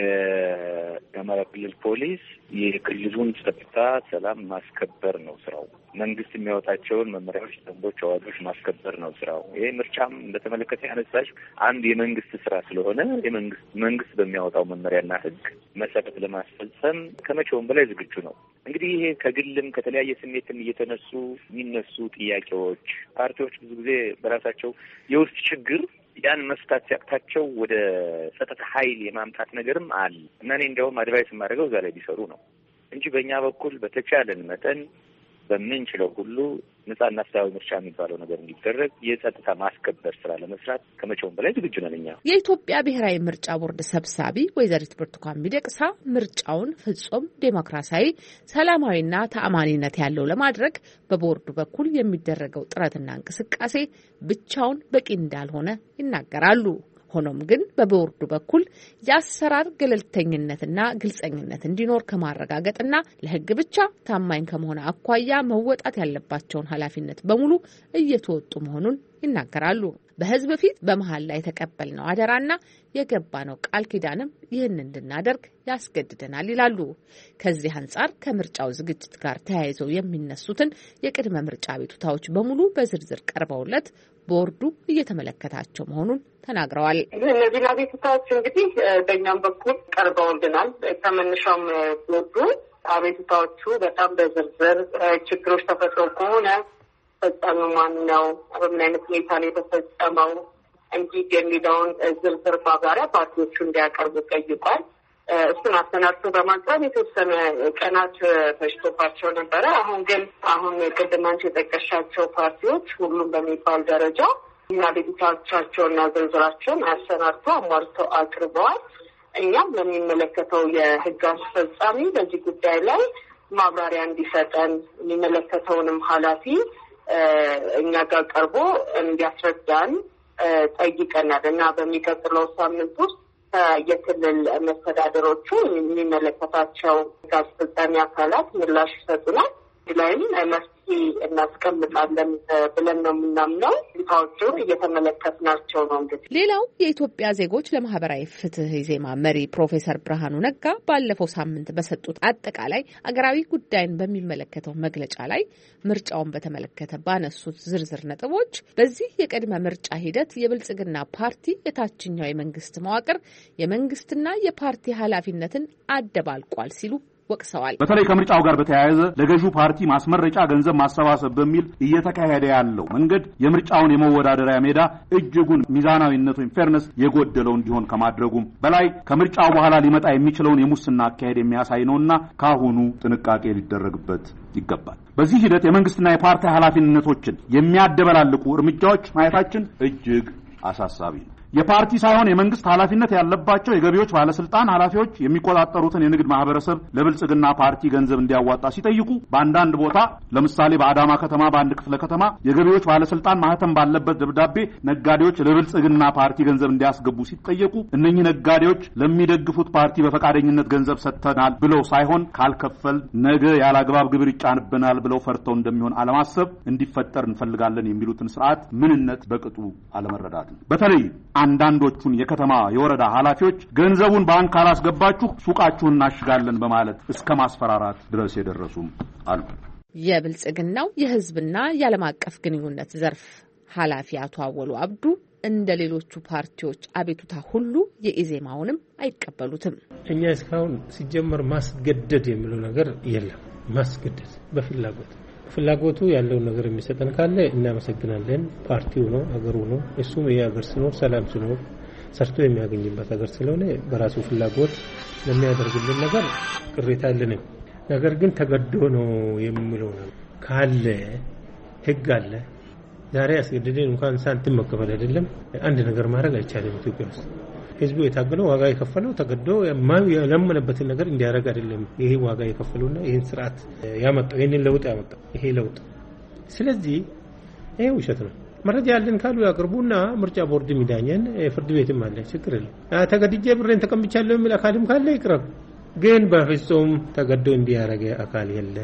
የአማራ ክልል ፖሊስ የክልሉን ጸጥታ ሰላም ማስከበር ነው ስራው። መንግስት የሚያወጣቸውን መመሪያዎች፣ ደንቦች፣ አዋጆች ማስከበር ነው ስራው። ይሄ ምርጫም እንደተመለከተ ያነሳሽ አንድ የመንግስት ስራ ስለሆነ የመንግስት መንግስት በሚያወጣው መመሪያና ህግ መሰረት ለማስፈጸም ከመቼውም በላይ ዝግጁ ነው። እንግዲህ ይሄ ከግልም ከተለያየ ስሜትም እየተነሱ የሚነሱ ጥያቄዎች ፓርቲዎች ብዙ ጊዜ በራሳቸው የውስጥ ችግር ያን መፍታት ሲያቅታቸው ወደ ጸጥታ ኃይል የማምጣት ነገርም አለ እና እኔ እንዲያውም አድቫይስ የማደርገው እዛ ላይ ቢሰሩ ነው እንጂ በእኛ በኩል በተቻለን መጠን በምንችለው ሁሉ ነጻና ፍትሃዊ ምርጫ የሚባለው ነገር እንዲደረግ የጸጥታ ማስከበር ስራ ለመስራት ከመቼውም በላይ ዝግጁ ነን። እኛ የኢትዮጵያ ብሔራዊ ምርጫ ቦርድ ሰብሳቢ ወይዘሪት ብርቱካን ሚደቅሳ ምርጫውን ፍጹም ዴሞክራሲያዊ፣ ሰላማዊና ተአማኒነት ያለው ለማድረግ በቦርዱ በኩል የሚደረገው ጥረትና እንቅስቃሴ ብቻውን በቂ እንዳልሆነ ይናገራሉ። ሆኖም ግን በቦርዱ በኩል የአሰራር ገለልተኝነትና ግልጸኝነት እንዲኖር ከማረጋገጥና ለሕግ ብቻ ታማኝ ከመሆን አኳያ መወጣት ያለባቸውን ኃላፊነት በሙሉ እየተወጡ መሆኑን ይናገራሉ። በሕዝብ ፊት በመሃል ላይ የተቀበልነው አደራና የገባነው ቃል ኪዳንም ይህን እንድናደርግ ያስገድደናል ይላሉ። ከዚህ አንጻር ከምርጫው ዝግጅት ጋር ተያይዘው የሚነሱትን የቅድመ ምርጫ ቤቱታዎች በሙሉ በዝርዝር ቀርበውለት ቦርዱ እየተመለከታቸው መሆኑን ተናግረዋል። እነዚህ አቤቱታዎች እንግዲህ በእኛም በኩል ቀርበውልናል። ከመነሻውም ቦርዱ አቤቱታዎቹ በጣም በዝርዝር ችግሮች ተፈጥረው ከሆነ ፈጻሚው ማን ነው፣ በምን አይነት ሁኔታ ነው የተፈጸመው እንዲህ የሚለውን ዝርዝር ማብራሪያ ፓርቲዎቹ እንዲያቀርቡ ጠይቋል። እሱን አሰናድቶ በማቅረብ የተወሰነ ቀናት ፈጅቶባቸው ነበረ። አሁን ግን አሁን ቅድም አንቺ የጠቀሻቸው ፓርቲዎች ሁሉም በሚባል ደረጃ እና ቤተሰቦቻቸውና ዝርዝራቸውን አሰናድቶ አሟልተው አቅርበዋል። እኛም ለሚመለከተው የሕግ አስፈጻሚ በዚህ ጉዳይ ላይ ማብራሪያ እንዲሰጠን የሚመለከተውንም ኃላፊ እኛ ጋር ቀርቦ እንዲያስረዳን ጠይቀናል እና በሚቀጥለው ሳምንት ውስጥ የክልል መስተዳደሮቹ የሚመለከታቸው ሕግ አስፈጻሚ አካላት ምላሽ ይሰጡናል። ላይም መፍትሄ እናስቀምጣለን ብለን ነው የምናምነው። ታዎቹን እየተመለከትናቸው ነው። እንግዲህ ሌላው የኢትዮጵያ ዜጎች ለማህበራዊ ፍትህ ኢዜማ መሪ ፕሮፌሰር ብርሃኑ ነጋ ባለፈው ሳምንት በሰጡት አጠቃላይ አገራዊ ጉዳይን በሚመለከተው መግለጫ ላይ ምርጫውን በተመለከተ ባነሱት ዝርዝር ነጥቦች በዚህ የቅድመ ምርጫ ሂደት የብልጽግና ፓርቲ የታችኛው የመንግስት መዋቅር የመንግስትና የፓርቲ ኃላፊነትን አደባልቋል ሲሉ ወቅሰዋል። በተለይ ከምርጫው ጋር በተያያዘ ለገዢው ፓርቲ ማስመረጫ ገንዘብ ማሰባሰብ በሚል እየተካሄደ ያለው መንገድ የምርጫውን የመወዳደሪያ ሜዳ እጅጉን ሚዛናዊነት ወይም ፌርነስ የጎደለው እንዲሆን ከማድረጉም በላይ ከምርጫው በኋላ ሊመጣ የሚችለውን የሙስና አካሄድ የሚያሳይ ነውና ካሁኑ ጥንቃቄ ሊደረግበት ይገባል። በዚህ ሂደት የመንግስትና የፓርቲ ኃላፊነቶችን የሚያደበላልቁ እርምጃዎች ማየታችን እጅግ አሳሳቢ ነው። የፓርቲ ሳይሆን የመንግስት ኃላፊነት ያለባቸው የገቢዎች ባለስልጣን ኃላፊዎች የሚቆጣጠሩትን የንግድ ማህበረሰብ ለብልጽግና ፓርቲ ገንዘብ እንዲያዋጣ ሲጠይቁ በአንዳንድ ቦታ ለምሳሌ በአዳማ ከተማ በአንድ ክፍለ ከተማ የገቢዎች ባለስልጣን ማህተም ባለበት ደብዳቤ ነጋዴዎች ለብልጽግና ፓርቲ ገንዘብ እንዲያስገቡ ሲጠየቁ እነኚህ ነጋዴዎች ለሚደግፉት ፓርቲ በፈቃደኝነት ገንዘብ ሰጥተናል ብለው ሳይሆን ካልከፈል ነገ ያላግባብ ግብር ይጫንብናል ብለው ፈርተው እንደሚሆን አለማሰብ እንዲፈጠር እንፈልጋለን የሚሉትን ስርዓት ምንነት በቅጡ አለመረዳት ነው። በተለይ አንዳንዶቹን የከተማ የወረዳ ኃላፊዎች ገንዘቡን ባንክ አላስገባችሁ ሱቃችሁን እናሽጋለን በማለት እስከ ማስፈራራት ድረስ የደረሱም አሉ። የብልጽግናው የህዝብና የዓለም አቀፍ ግንኙነት ዘርፍ ኃላፊ አቶ አወሉ አብዱ እንደ ሌሎቹ ፓርቲዎች አቤቱታ ሁሉ የኢዜማውንም አይቀበሉትም። እኛ እስካሁን ሲጀመር ማስገደድ የሚለው ነገር የለም። ማስገደድ በፍላጎት ፍላጎቱ ያለው ነገር የሚሰጠን ካለ እናመሰግናለን። ፓርቲው ነው፣ ሀገሩ ነው። እሱም የሀገር ሲኖር ሰላም ሲኖር ሰርቶ የሚያገኝበት ሀገር ስለሆነ በራሱ ፍላጎት ለሚያደርግልን ነገር ቅሬታ የለንም። ነገር ግን ተገዶ ነው የሚለው ነው ካለ ህግ አለ። ዛሬ አስገድደን እንኳን ሳንቲም መከፈል አይደለም አንድ ነገር ማድረግ አይቻልም። ኢትዮጵያ ውስጥ ህዝቡ የታገለው ዋጋ የከፈለው ተገዶ ያለመነበትን ነገር እንዲያደርግ አይደለም። ይሄ ዋጋ የከፈለውና ይሄን ስርዓት ያመጣው ይሄን ለውጥ ያመጣው ይሄ ለውጥ። ስለዚህ ይሄ ውሸት ነው። መረጃ ያለን ካሉ ያቅርቡና ምርጫ ቦርድ ሚዳኘን ፍርድ ቤትም አለ፣ ችግር የለም። ተገድጄ ብሬን ተቀምጫለሁ የሚል አካልም ካለ ይቅረብ። ግን በፍጹም ተገዶ እንዲያደርግ አካል የለ፣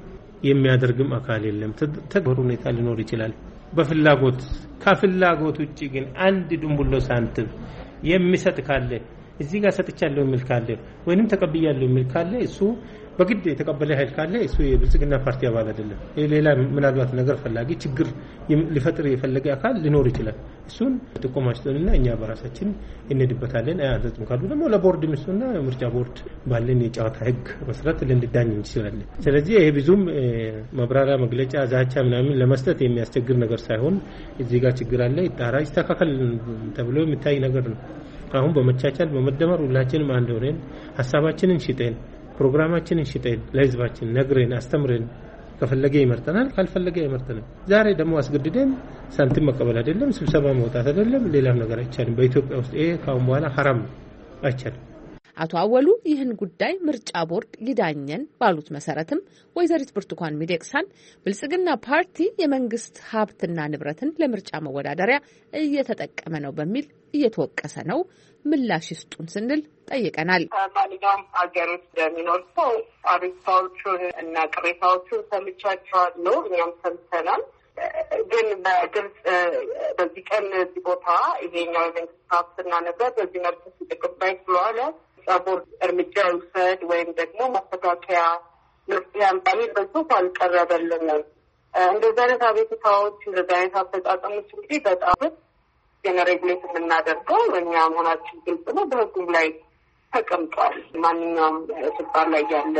የሚያደርግም አካል የለም። ተግባሩ ሁኔታ ሊኖር ይችላል በፍላጎት ከፍላጎት ውጪ ግን አንድ ድንቡሎ ሳንቲም የሚሰጥ ካለ እዚህ ጋር ሰጥቻለሁ የሚል ካለ ወይንም ተቀብያለሁ የሚል ካለ እሱ በግድ የተቀበለ ኃይል ካለ እሱ የብልጽግና ፓርቲ አባል አይደለም። ሌላ ምናልባት ነገር ፈላጊ ችግር ሊፈጥር የፈለገ አካል ሊኖር ይችላል። እሱን ጥቆማችንና እኛ በራሳችን እንድበታለን። አያዘጥም ካሉ ደግሞ ለቦርድ ምስውና ምርጫ ቦርድ ባለን የጨዋታ ህግ መሰረት ልንዳኝ እንችላለን። ስለዚህ ይሄ ብዙም መብራሪያ መግለጫ ዛቻ ምናምን ለመስጠት የሚያስቸግር ነገር ሳይሆን እዚህ ጋር ችግር አለ ይጣራ ይስተካከል ተብሎ የሚታይ ነገር ነው። አሁን በመቻቻል በመደመር ሁላችንም አንድ ሆነን ሐሳባችንን ሽጠን ፕሮግራማችንን ሽጠን ለህዝባችን ነግረን አስተምረን ከፈለገ ይመርጠናል፣ ካልፈለገ አይመርጠንም። ዛሬ ደግሞ አስገድደን ሳንቲም መቀበል አይደለም፣ ስብሰባ መውጣት አይደለም፣ ሌላም ነገር አይቻልም። በኢትዮጵያ ውስጥ ይሄ ካሁን በኋላ ሐራም ነው፣ አይቻልም። አቶ አወሉ ይህን ጉዳይ ምርጫ ቦርድ ይዳኘን ባሉት መሰረትም ወይዘሪት ብርቱካን ሚደቅሳን ብልጽግና ፓርቲ የመንግስት ሀብትና ንብረትን ለምርጫ መወዳደሪያ እየተጠቀመ ነው በሚል እየተወቀሰ ነው፣ ምላሽ ይስጡን ስንል ጠይቀናል። ማንኛውም ሀገር ውስጥ የሚኖር ሰው አቤቱታዎቹን እና ቅሬታዎቹን ሰምቻቸዋለሁ፣ እኛም ሰምተናል። ግን በግልጽ በዚህ ቀን እዚህ ቦታ ይሄኛው የመንግስት ሀብትና ንብረት በዚህ መልክ ሲጠቅም ላይ ስለዋለ ቦርድ እርምጃ ይውሰድ ወይም ደግሞ ማስተካከያ መፍትሄ አምጣሚ በጽሁፍ አልቀረበልንም። እንደዚህ አይነት አቤቱታዎች እንደዚህ አይነት አፈጻጸሞች እንግዲህ በጣም ግን ሬጉሌት የምናደርገው እኛ መሆናችን ግልጽ ነው። በህጉም ላይ ተቀምጧል። ማንኛውም ስልጣን ላይ ያለ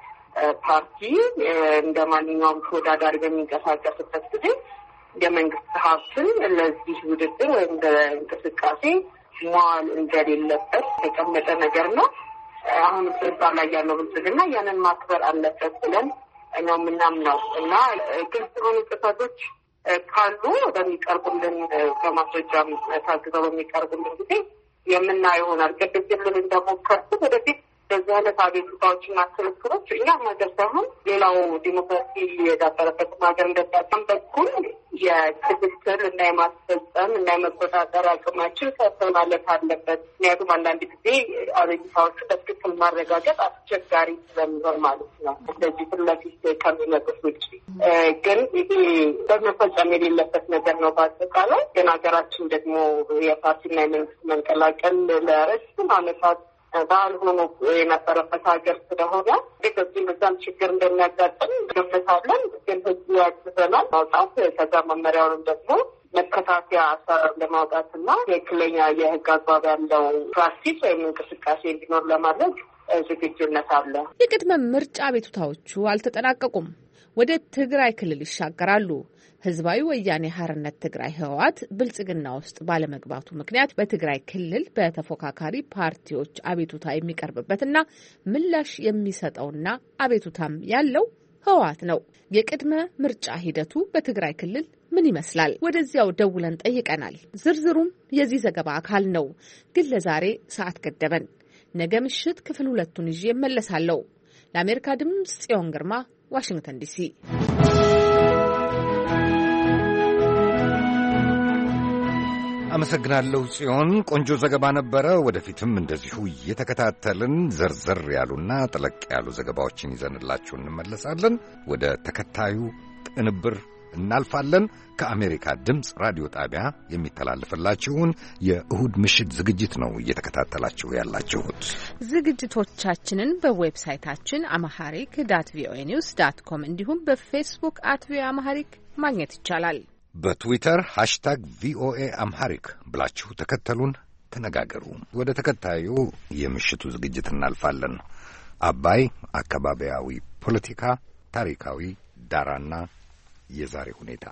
ፓርቲ እንደ ማንኛውም ተወዳዳሪ በሚንቀሳቀስበት ጊዜ የመንግስት ሀብትን ለዚህ ውድድር ወይም እንቅስቃሴ መዋል እንደሌለበት የተቀመጠ ነገር ነው። አሁን ስልጣን ላይ ያለው ብልጽግና ያንን ማክበር አለበት ብለን ነው የምናምነው እና ግልጽ የሆኑ ጥፋቶች ካሉ በሚቀርቡልን ከማስረጃም ታግዘው በሚቀርቡልን ጊዜ የምናየው ይሆናል። ቅድም ግን እንደሞከርኩት ወደፊት በዚህ አይነት አቤቱታዎችና ክርክሮች እኛ ሀገር ሳይሆን ሌላው ዲሞክራሲ የዳበረበት ሀገር እንደታጠም በኩል የትክክል እና የማስፈጸም እና የመቆጣጠር አቅማችን ከፍ ማለት አለበት። ምክንያቱም አንዳንድ ጊዜ አቤቱታዎቹ በትክክል ማረጋገጥ አስቸጋሪ ስለሚሆን ማለት ነው። ስለዚህ ፊት ለፊት ከሚመጡት ውጭ ግን ይሄ በመፈጸም የሌለበት ነገር ነው። በአጠቃላይ ግን ሀገራችን ደግሞ የፓርቲና የመንግስት መንቀላቀል ለረጅም ዓመታት ባህል ሆኖ የነበረበት ሀገር ስለሆነ በዚህ በዛም ችግር እንደሚያጋጥም ገምታለን። ግን ህዝቡ ያግዘናል ማውጣት ከዛ መመሪያውንም ደግሞ መከታተያ አሰራር ለማውጣትና ትክክለኛ የህግ አግባብ ያለው ፕራክቲስ ወይም እንቅስቃሴ እንዲኖር ለማድረግ ዝግጁነት አለ። የቅድመ ምርጫ ቤቱታዎቹ አልተጠናቀቁም። ወደ ትግራይ ክልል ይሻገራሉ። ህዝባዊ ወያኔ ሓርነት ትግራይ ህወሓት ብልጽግና ውስጥ ባለመግባቱ ምክንያት በትግራይ ክልል በተፎካካሪ ፓርቲዎች አቤቱታ የሚቀርብበትና ምላሽ የሚሰጠውና አቤቱታም ያለው ህወሓት ነው። የቅድመ ምርጫ ሂደቱ በትግራይ ክልል ምን ይመስላል? ወደዚያው ደውለን ጠይቀናል። ዝርዝሩም የዚህ ዘገባ አካል ነው። ግን ለዛሬ ሰዓት ገደበን። ነገ ምሽት ክፍል ሁለቱን ይዤ እመለሳለሁ። ለአሜሪካ ድምጽ ጽዮን ግርማ፣ ዋሽንግተን ዲሲ። አመሰግናለሁ ጽዮን፣ ቆንጆ ዘገባ ነበረ። ወደፊትም እንደዚሁ እየተከታተልን ዘርዘር ያሉና ጠለቅ ያሉ ዘገባዎችን ይዘንላችሁ እንመለሳለን። ወደ ተከታዩ ቅንብር እናልፋለን። ከአሜሪካ ድምፅ ራዲዮ ጣቢያ የሚተላለፍላችሁን የእሁድ ምሽት ዝግጅት ነው እየተከታተላችሁ ያላችሁት። ዝግጅቶቻችንን በዌብሳይታችን አማሃሪክ ዳት ቪኦኤ ኒውስ ዳት ኮም እንዲሁም በፌስቡክ አት ቪኦኤ አማሃሪክ ማግኘት ይቻላል። በትዊተር ሃሽታግ ቪኦኤ አምሃሪክ ብላችሁ ተከተሉን፣ ተነጋገሩ። ወደ ተከታዩ የምሽቱ ዝግጅት እናልፋለን። አባይ አካባቢያዊ ፖለቲካ፣ ታሪካዊ ዳራና የዛሬ ሁኔታ።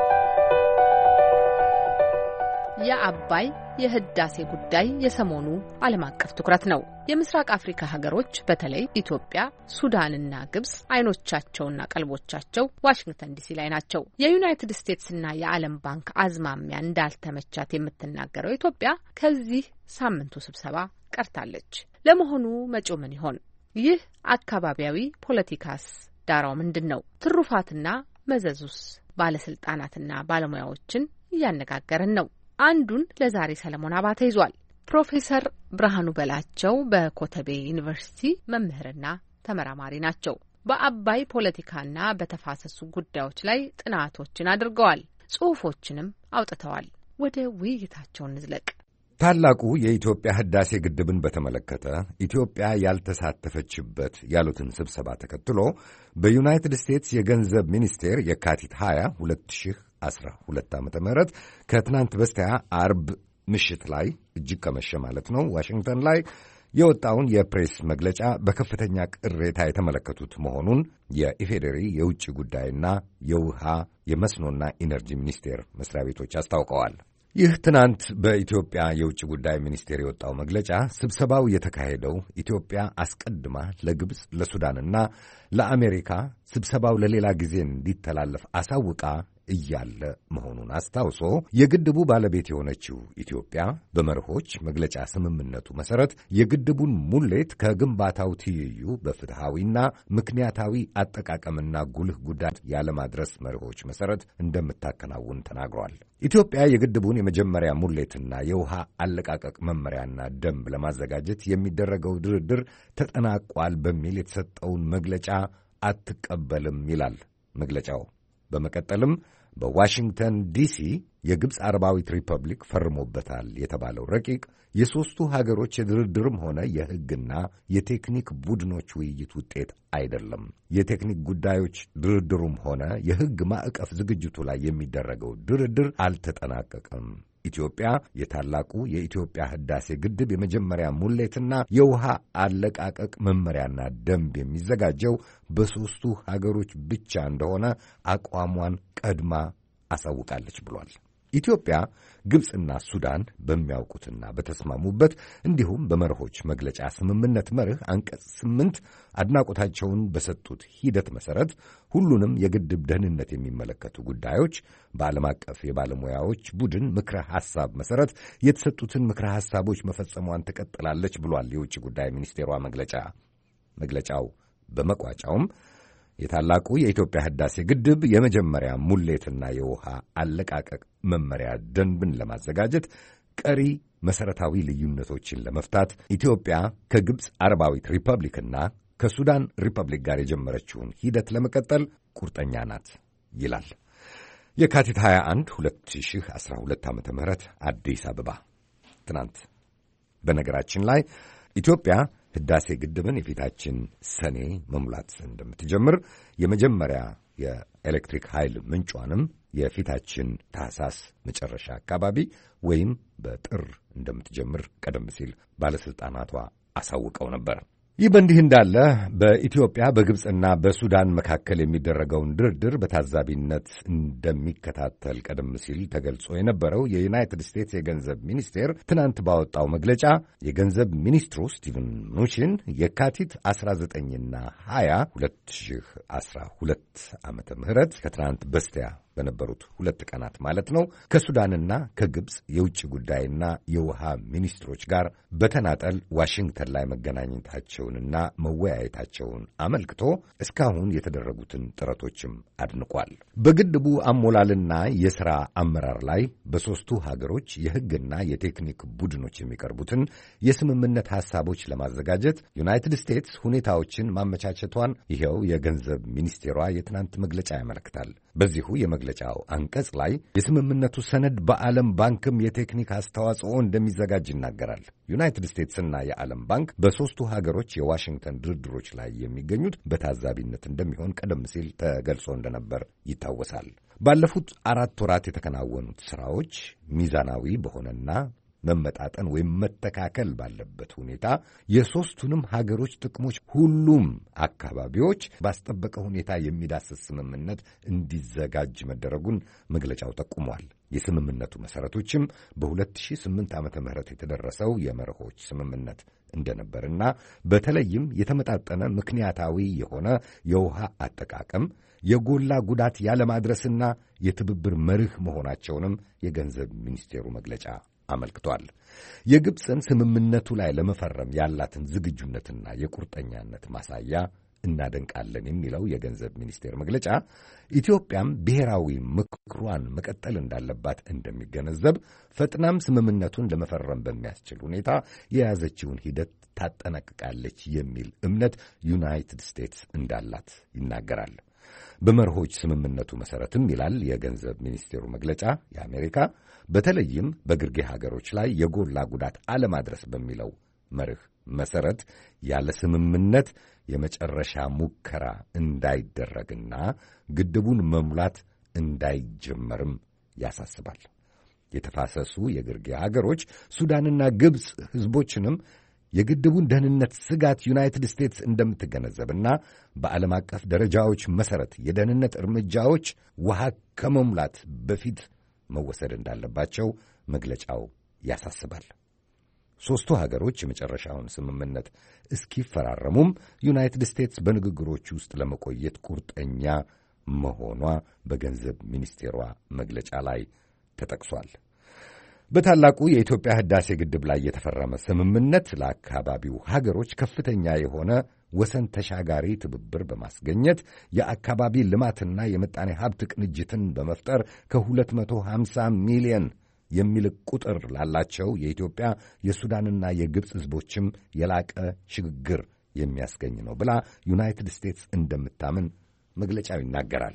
የአባይ የህዳሴ ጉዳይ የሰሞኑ ዓለም አቀፍ ትኩረት ነው። የምስራቅ አፍሪካ ሀገሮች በተለይ ኢትዮጵያ፣ ሱዳንና ግብጽ አይኖቻቸውና ቀልቦቻቸው ዋሽንግተን ዲሲ ላይ ናቸው። የዩናይትድ ስቴትስና የዓለም ባንክ አዝማሚያ እንዳልተመቻት የምትናገረው ኢትዮጵያ ከዚህ ሳምንቱ ስብሰባ ቀርታለች። ለመሆኑ መጪው ምን ይሆን? ይህ አካባቢያዊ ፖለቲካስ ዳራው ምንድን ነው? ትሩፋትና መዘዙስ? ባለስልጣናትና ባለሙያዎችን እያነጋገርን ነው። አንዱን ለዛሬ ሰለሞን አባተ ይዟል። ፕሮፌሰር ብርሃኑ በላቸው በኮተቤ ዩኒቨርሲቲ መምህርና ተመራማሪ ናቸው። በአባይ ፖለቲካና በተፋሰሱ ጉዳዮች ላይ ጥናቶችን አድርገዋል። ጽሑፎችንም አውጥተዋል። ወደ ውይይታቸው እንዝለቅ። ታላቁ የኢትዮጵያ ህዳሴ ግድብን በተመለከተ ኢትዮጵያ ያልተሳተፈችበት ያሉትን ስብሰባ ተከትሎ በዩናይትድ ስቴትስ የገንዘብ ሚኒስቴር የካቲት ሃያ ሁለት ሺህ አስራ ሁለት ዓመተ ምህረት ከትናንት በስቲያ አርብ ምሽት ላይ እጅግ ከመሸ ማለት ነው ዋሽንግተን ላይ የወጣውን የፕሬስ መግለጫ በከፍተኛ ቅሬታ የተመለከቱት መሆኑን የኢፌዴሪ የውጭ ጉዳይና የውሃ የመስኖና ኢነርጂ ሚኒስቴር መስሪያ ቤቶች አስታውቀዋል። ይህ ትናንት በኢትዮጵያ የውጭ ጉዳይ ሚኒስቴር የወጣው መግለጫ ስብሰባው የተካሄደው ኢትዮጵያ አስቀድማ ለግብፅ፣ ለሱዳንና ለአሜሪካ ስብሰባው ለሌላ ጊዜ እንዲተላለፍ አሳውቃ እያለ መሆኑን አስታውሶ የግድቡ ባለቤት የሆነችው ኢትዮጵያ በመርሆች መግለጫ ስምምነቱ መሰረት የግድቡን ሙሌት ከግንባታው ትይዩ በፍትሐዊና ምክንያታዊ አጠቃቀምና ጉልህ ጉዳት ያለማድረስ መርሆች መሰረት እንደምታከናውን ተናግሯል። ኢትዮጵያ የግድቡን የመጀመሪያ ሙሌትና የውሃ አለቃቀቅ መመሪያና ደንብ ለማዘጋጀት የሚደረገው ድርድር ተጠናቋል በሚል የተሰጠውን መግለጫ አትቀበልም ይላል መግለጫው። በመቀጠልም በዋሽንግተን ዲሲ የግብፅ አረባዊት ሪፐብሊክ ፈርሞበታል የተባለው ረቂቅ የሦስቱ ሀገሮች የድርድርም ሆነ የሕግና የቴክኒክ ቡድኖች ውይይት ውጤት አይደለም። የቴክኒክ ጉዳዮች ድርድሩም ሆነ የሕግ ማዕቀፍ ዝግጅቱ ላይ የሚደረገው ድርድር አልተጠናቀቀም። ኢትዮጵያ የታላቁ የኢትዮጵያ ሕዳሴ ግድብ የመጀመሪያ ሙሌትና የውሃ አለቃቀቅ መመሪያና ደንብ የሚዘጋጀው በሦስቱ ሀገሮች ብቻ እንደሆነ አቋሟን ቀድማ አሳውቃለች ብሏል። ኢትዮጵያ ግብፅና ሱዳን በሚያውቁትና በተስማሙበት እንዲሁም በመርሆች መግለጫ ስምምነት መርህ አንቀጽ ስምንት አድናቆታቸውን በሰጡት ሂደት መሠረት ሁሉንም የግድብ ደህንነት የሚመለከቱ ጉዳዮች በዓለም አቀፍ የባለሙያዎች ቡድን ምክረ ሐሳብ መሠረት የተሰጡትን ምክረ ሐሳቦች መፈጸሟን ትቀጥላለች ብሏል የውጭ ጉዳይ ሚኒስቴሯ መግለጫ። መግለጫው በመቋጫውም የታላቁ የኢትዮጵያ ሕዳሴ ግድብ የመጀመሪያ ሙሌትና የውሃ አለቃቀቅ መመሪያ ደንብን ለማዘጋጀት ቀሪ መሠረታዊ ልዩነቶችን ለመፍታት ኢትዮጵያ ከግብፅ አረባዊት ሪፐብሊክና ከሱዳን ሪፐብሊክ ጋር የጀመረችውን ሂደት ለመቀጠል ቁርጠኛ ናት ይላል። የካቲት ሃያ አንድ ሁለት ሺህ አስራ ሁለት ዓመተ ምህረት አዲስ አበባ ትናንት። በነገራችን ላይ ኢትዮጵያ ሕዳሴ ግድብን የፊታችን ሰኔ መሙላት እንደምትጀምር የመጀመሪያ የኤሌክትሪክ ኃይል ምንጯንም የፊታችን ታህሳስ መጨረሻ አካባቢ ወይም በጥር እንደምትጀምር ቀደም ሲል ባለሥልጣናቷ አሳውቀው ነበር። ይህ በእንዲህ እንዳለ በኢትዮጵያ በግብፅና በሱዳን መካከል የሚደረገውን ድርድር በታዛቢነት እንደሚከታተል ቀደም ሲል ተገልጾ የነበረው የዩናይትድ ስቴትስ የገንዘብ ሚኒስቴር ትናንት ባወጣው መግለጫ የገንዘብ ሚኒስትሩ ስቲቨን ምኑቺን የካቲት አስራ ዘጠኝና ሀያ ሁለት ሺህ አስራ ሁለት ዓመተ ምህረት ከትናንት በስቲያ በነበሩት ሁለት ቀናት ማለት ነው ከሱዳንና ከግብፅ የውጭ ጉዳይና የውሃ ሚኒስትሮች ጋር በተናጠል ዋሽንግተን ላይ መገናኘታቸውንና መወያየታቸውን አመልክቶ እስካሁን የተደረጉትን ጥረቶችም አድንቋል። በግድቡ አሞላልና የሥራ አመራር ላይ በሦስቱ ሀገሮች የሕግና የቴክኒክ ቡድኖች የሚቀርቡትን የስምምነት ሐሳቦች ለማዘጋጀት ዩናይትድ ስቴትስ ሁኔታዎችን ማመቻቸቷን ይኸው የገንዘብ ሚኒስቴሯ የትናንት መግለጫ ያመለክታል። በዚሁ የመግለጫው አንቀጽ ላይ የስምምነቱ ሰነድ በዓለም ባንክም የቴክኒክ አስተዋጽኦ እንደሚዘጋጅ ይናገራል። ዩናይትድ ስቴትስና የዓለም ባንክ በሦስቱ ሀገሮች የዋሽንግተን ድርድሮች ላይ የሚገኙት በታዛቢነት እንደሚሆን ቀደም ሲል ተገልጾ እንደነበር ይታወሳል። ባለፉት አራት ወራት የተከናወኑት ሥራዎች ሚዛናዊ በሆነና መመጣጠን ወይም መተካከል ባለበት ሁኔታ የሦስቱንም ሀገሮች ጥቅሞች ሁሉም አካባቢዎች ባስጠበቀ ሁኔታ የሚዳስስ ስምምነት እንዲዘጋጅ መደረጉን መግለጫው ጠቁሟል። የስምምነቱ መሠረቶችም በሁለት ሺህ ስምንት ዓመተ ምህረት የተደረሰው የመርሆች ስምምነት እንደነበርና በተለይም የተመጣጠነ ምክንያታዊ የሆነ የውሃ አጠቃቀም፣ የጎላ ጉዳት ያለማድረስና የትብብር መርህ መሆናቸውንም የገንዘብ ሚኒስቴሩ መግለጫ አመልክቷል። የግብፅን ስምምነቱ ላይ ለመፈረም ያላትን ዝግጁነትና የቁርጠኛነት ማሳያ እናደንቃለን የሚለው የገንዘብ ሚኒስቴር መግለጫ ኢትዮጵያም ብሔራዊ ምክሯን መቀጠል እንዳለባት እንደሚገነዘብ፣ ፈጥናም ስምምነቱን ለመፈረም በሚያስችል ሁኔታ የያዘችውን ሂደት ታጠናቅቃለች የሚል እምነት ዩናይትድ ስቴትስ እንዳላት ይናገራል። በመርሆች ስምምነቱ መሠረትም ይላል የገንዘብ ሚኒስቴሩ መግለጫ የአሜሪካ በተለይም በግርጌ ሀገሮች ላይ የጎላ ጉዳት አለማድረስ በሚለው መርህ መሠረት ያለ ስምምነት የመጨረሻ ሙከራ እንዳይደረግና ግድቡን መሙላት እንዳይጀመርም ያሳስባል። የተፋሰሱ የግርጌ ሀገሮች ሱዳንና ግብፅ ሕዝቦችንም የግድቡን ደህንነት ስጋት ዩናይትድ ስቴትስ እንደምትገነዘብና በዓለም አቀፍ ደረጃዎች መሠረት የደህንነት እርምጃዎች ውሃ ከመሙላት በፊት መወሰድ እንዳለባቸው መግለጫው ያሳስባል። ሦስቱ ሀገሮች የመጨረሻውን ስምምነት እስኪፈራረሙም ዩናይትድ ስቴትስ በንግግሮች ውስጥ ለመቆየት ቁርጠኛ መሆኗ በገንዘብ ሚኒስቴሯ መግለጫ ላይ ተጠቅሷል። በታላቁ የኢትዮጵያ ህዳሴ ግድብ ላይ የተፈረመ ስምምነት ለአካባቢው ሀገሮች ከፍተኛ የሆነ ወሰን ተሻጋሪ ትብብር በማስገኘት የአካባቢ ልማትና የምጣኔ ሀብት ቅንጅትን በመፍጠር ከሁለት መቶ ሃምሳ ሚሊዮን የሚልቅ ቁጥር ላላቸው የኢትዮጵያ የሱዳንና የግብፅ ህዝቦችም የላቀ ሽግግር የሚያስገኝ ነው ብላ ዩናይትድ ስቴትስ እንደምታምን መግለጫው ይናገራል።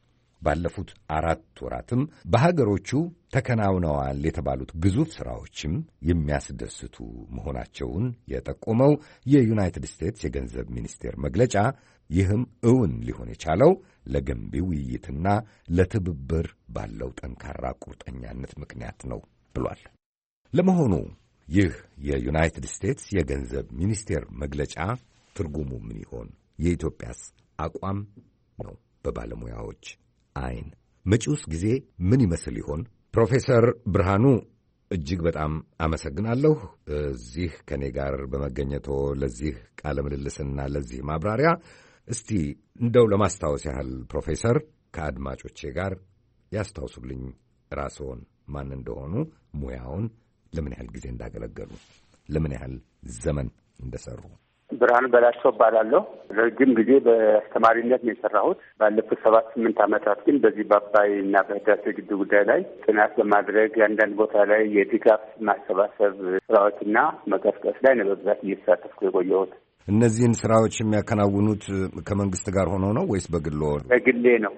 ባለፉት አራት ወራትም በሀገሮቹ ተከናውነዋል የተባሉት ግዙፍ ሥራዎችም የሚያስደስቱ መሆናቸውን የጠቆመው የዩናይትድ ስቴትስ የገንዘብ ሚኒስቴር መግለጫ ይህም እውን ሊሆን የቻለው ለገንቢ ውይይትና ለትብብር ባለው ጠንካራ ቁርጠኛነት ምክንያት ነው ብሏል። ለመሆኑ ይህ የዩናይትድ ስቴትስ የገንዘብ ሚኒስቴር መግለጫ ትርጉሙ ምን ይሆን? የኢትዮጵያስ አቋም ነው በባለሙያዎች አይን? መጪውስ ጊዜ ምን ይመስል ይሆን? ፕሮፌሰር ብርሃኑ እጅግ በጣም አመሰግናለሁ እዚህ ከኔ ጋር በመገኘቶ ለዚህ ቃለ ምልልስና ለዚህ ማብራሪያ። እስቲ እንደው ለማስታወስ ያህል ፕሮፌሰር ከአድማጮቼ ጋር ያስታውሱልኝ ራስዎን ማን እንደሆኑ፣ ሙያውን ለምን ያህል ጊዜ እንዳገለገሉ፣ ለምን ያህል ዘመን እንደሰሩ። ብርሃኑ በላቸው እባላለሁ። ረጅም ጊዜ በአስተማሪነት ነው የሰራሁት። ባለፉት ሰባት ስምንት ዓመታት ግን በዚህ በአባይ እና በህዳሴ ግድብ ጉዳይ ላይ ጥናት በማድረግ አንዳንድ ቦታ ላይ የድጋፍ ማሰባሰብ ስራዎችና መቀስቀስ ላይ ነው በብዛት እየተሳተፍኩ የቆየሁት። እነዚህን ስራዎች የሚያከናውኑት ከመንግስት ጋር ሆነው ነው ወይስ በግሎ? በግሌ ነው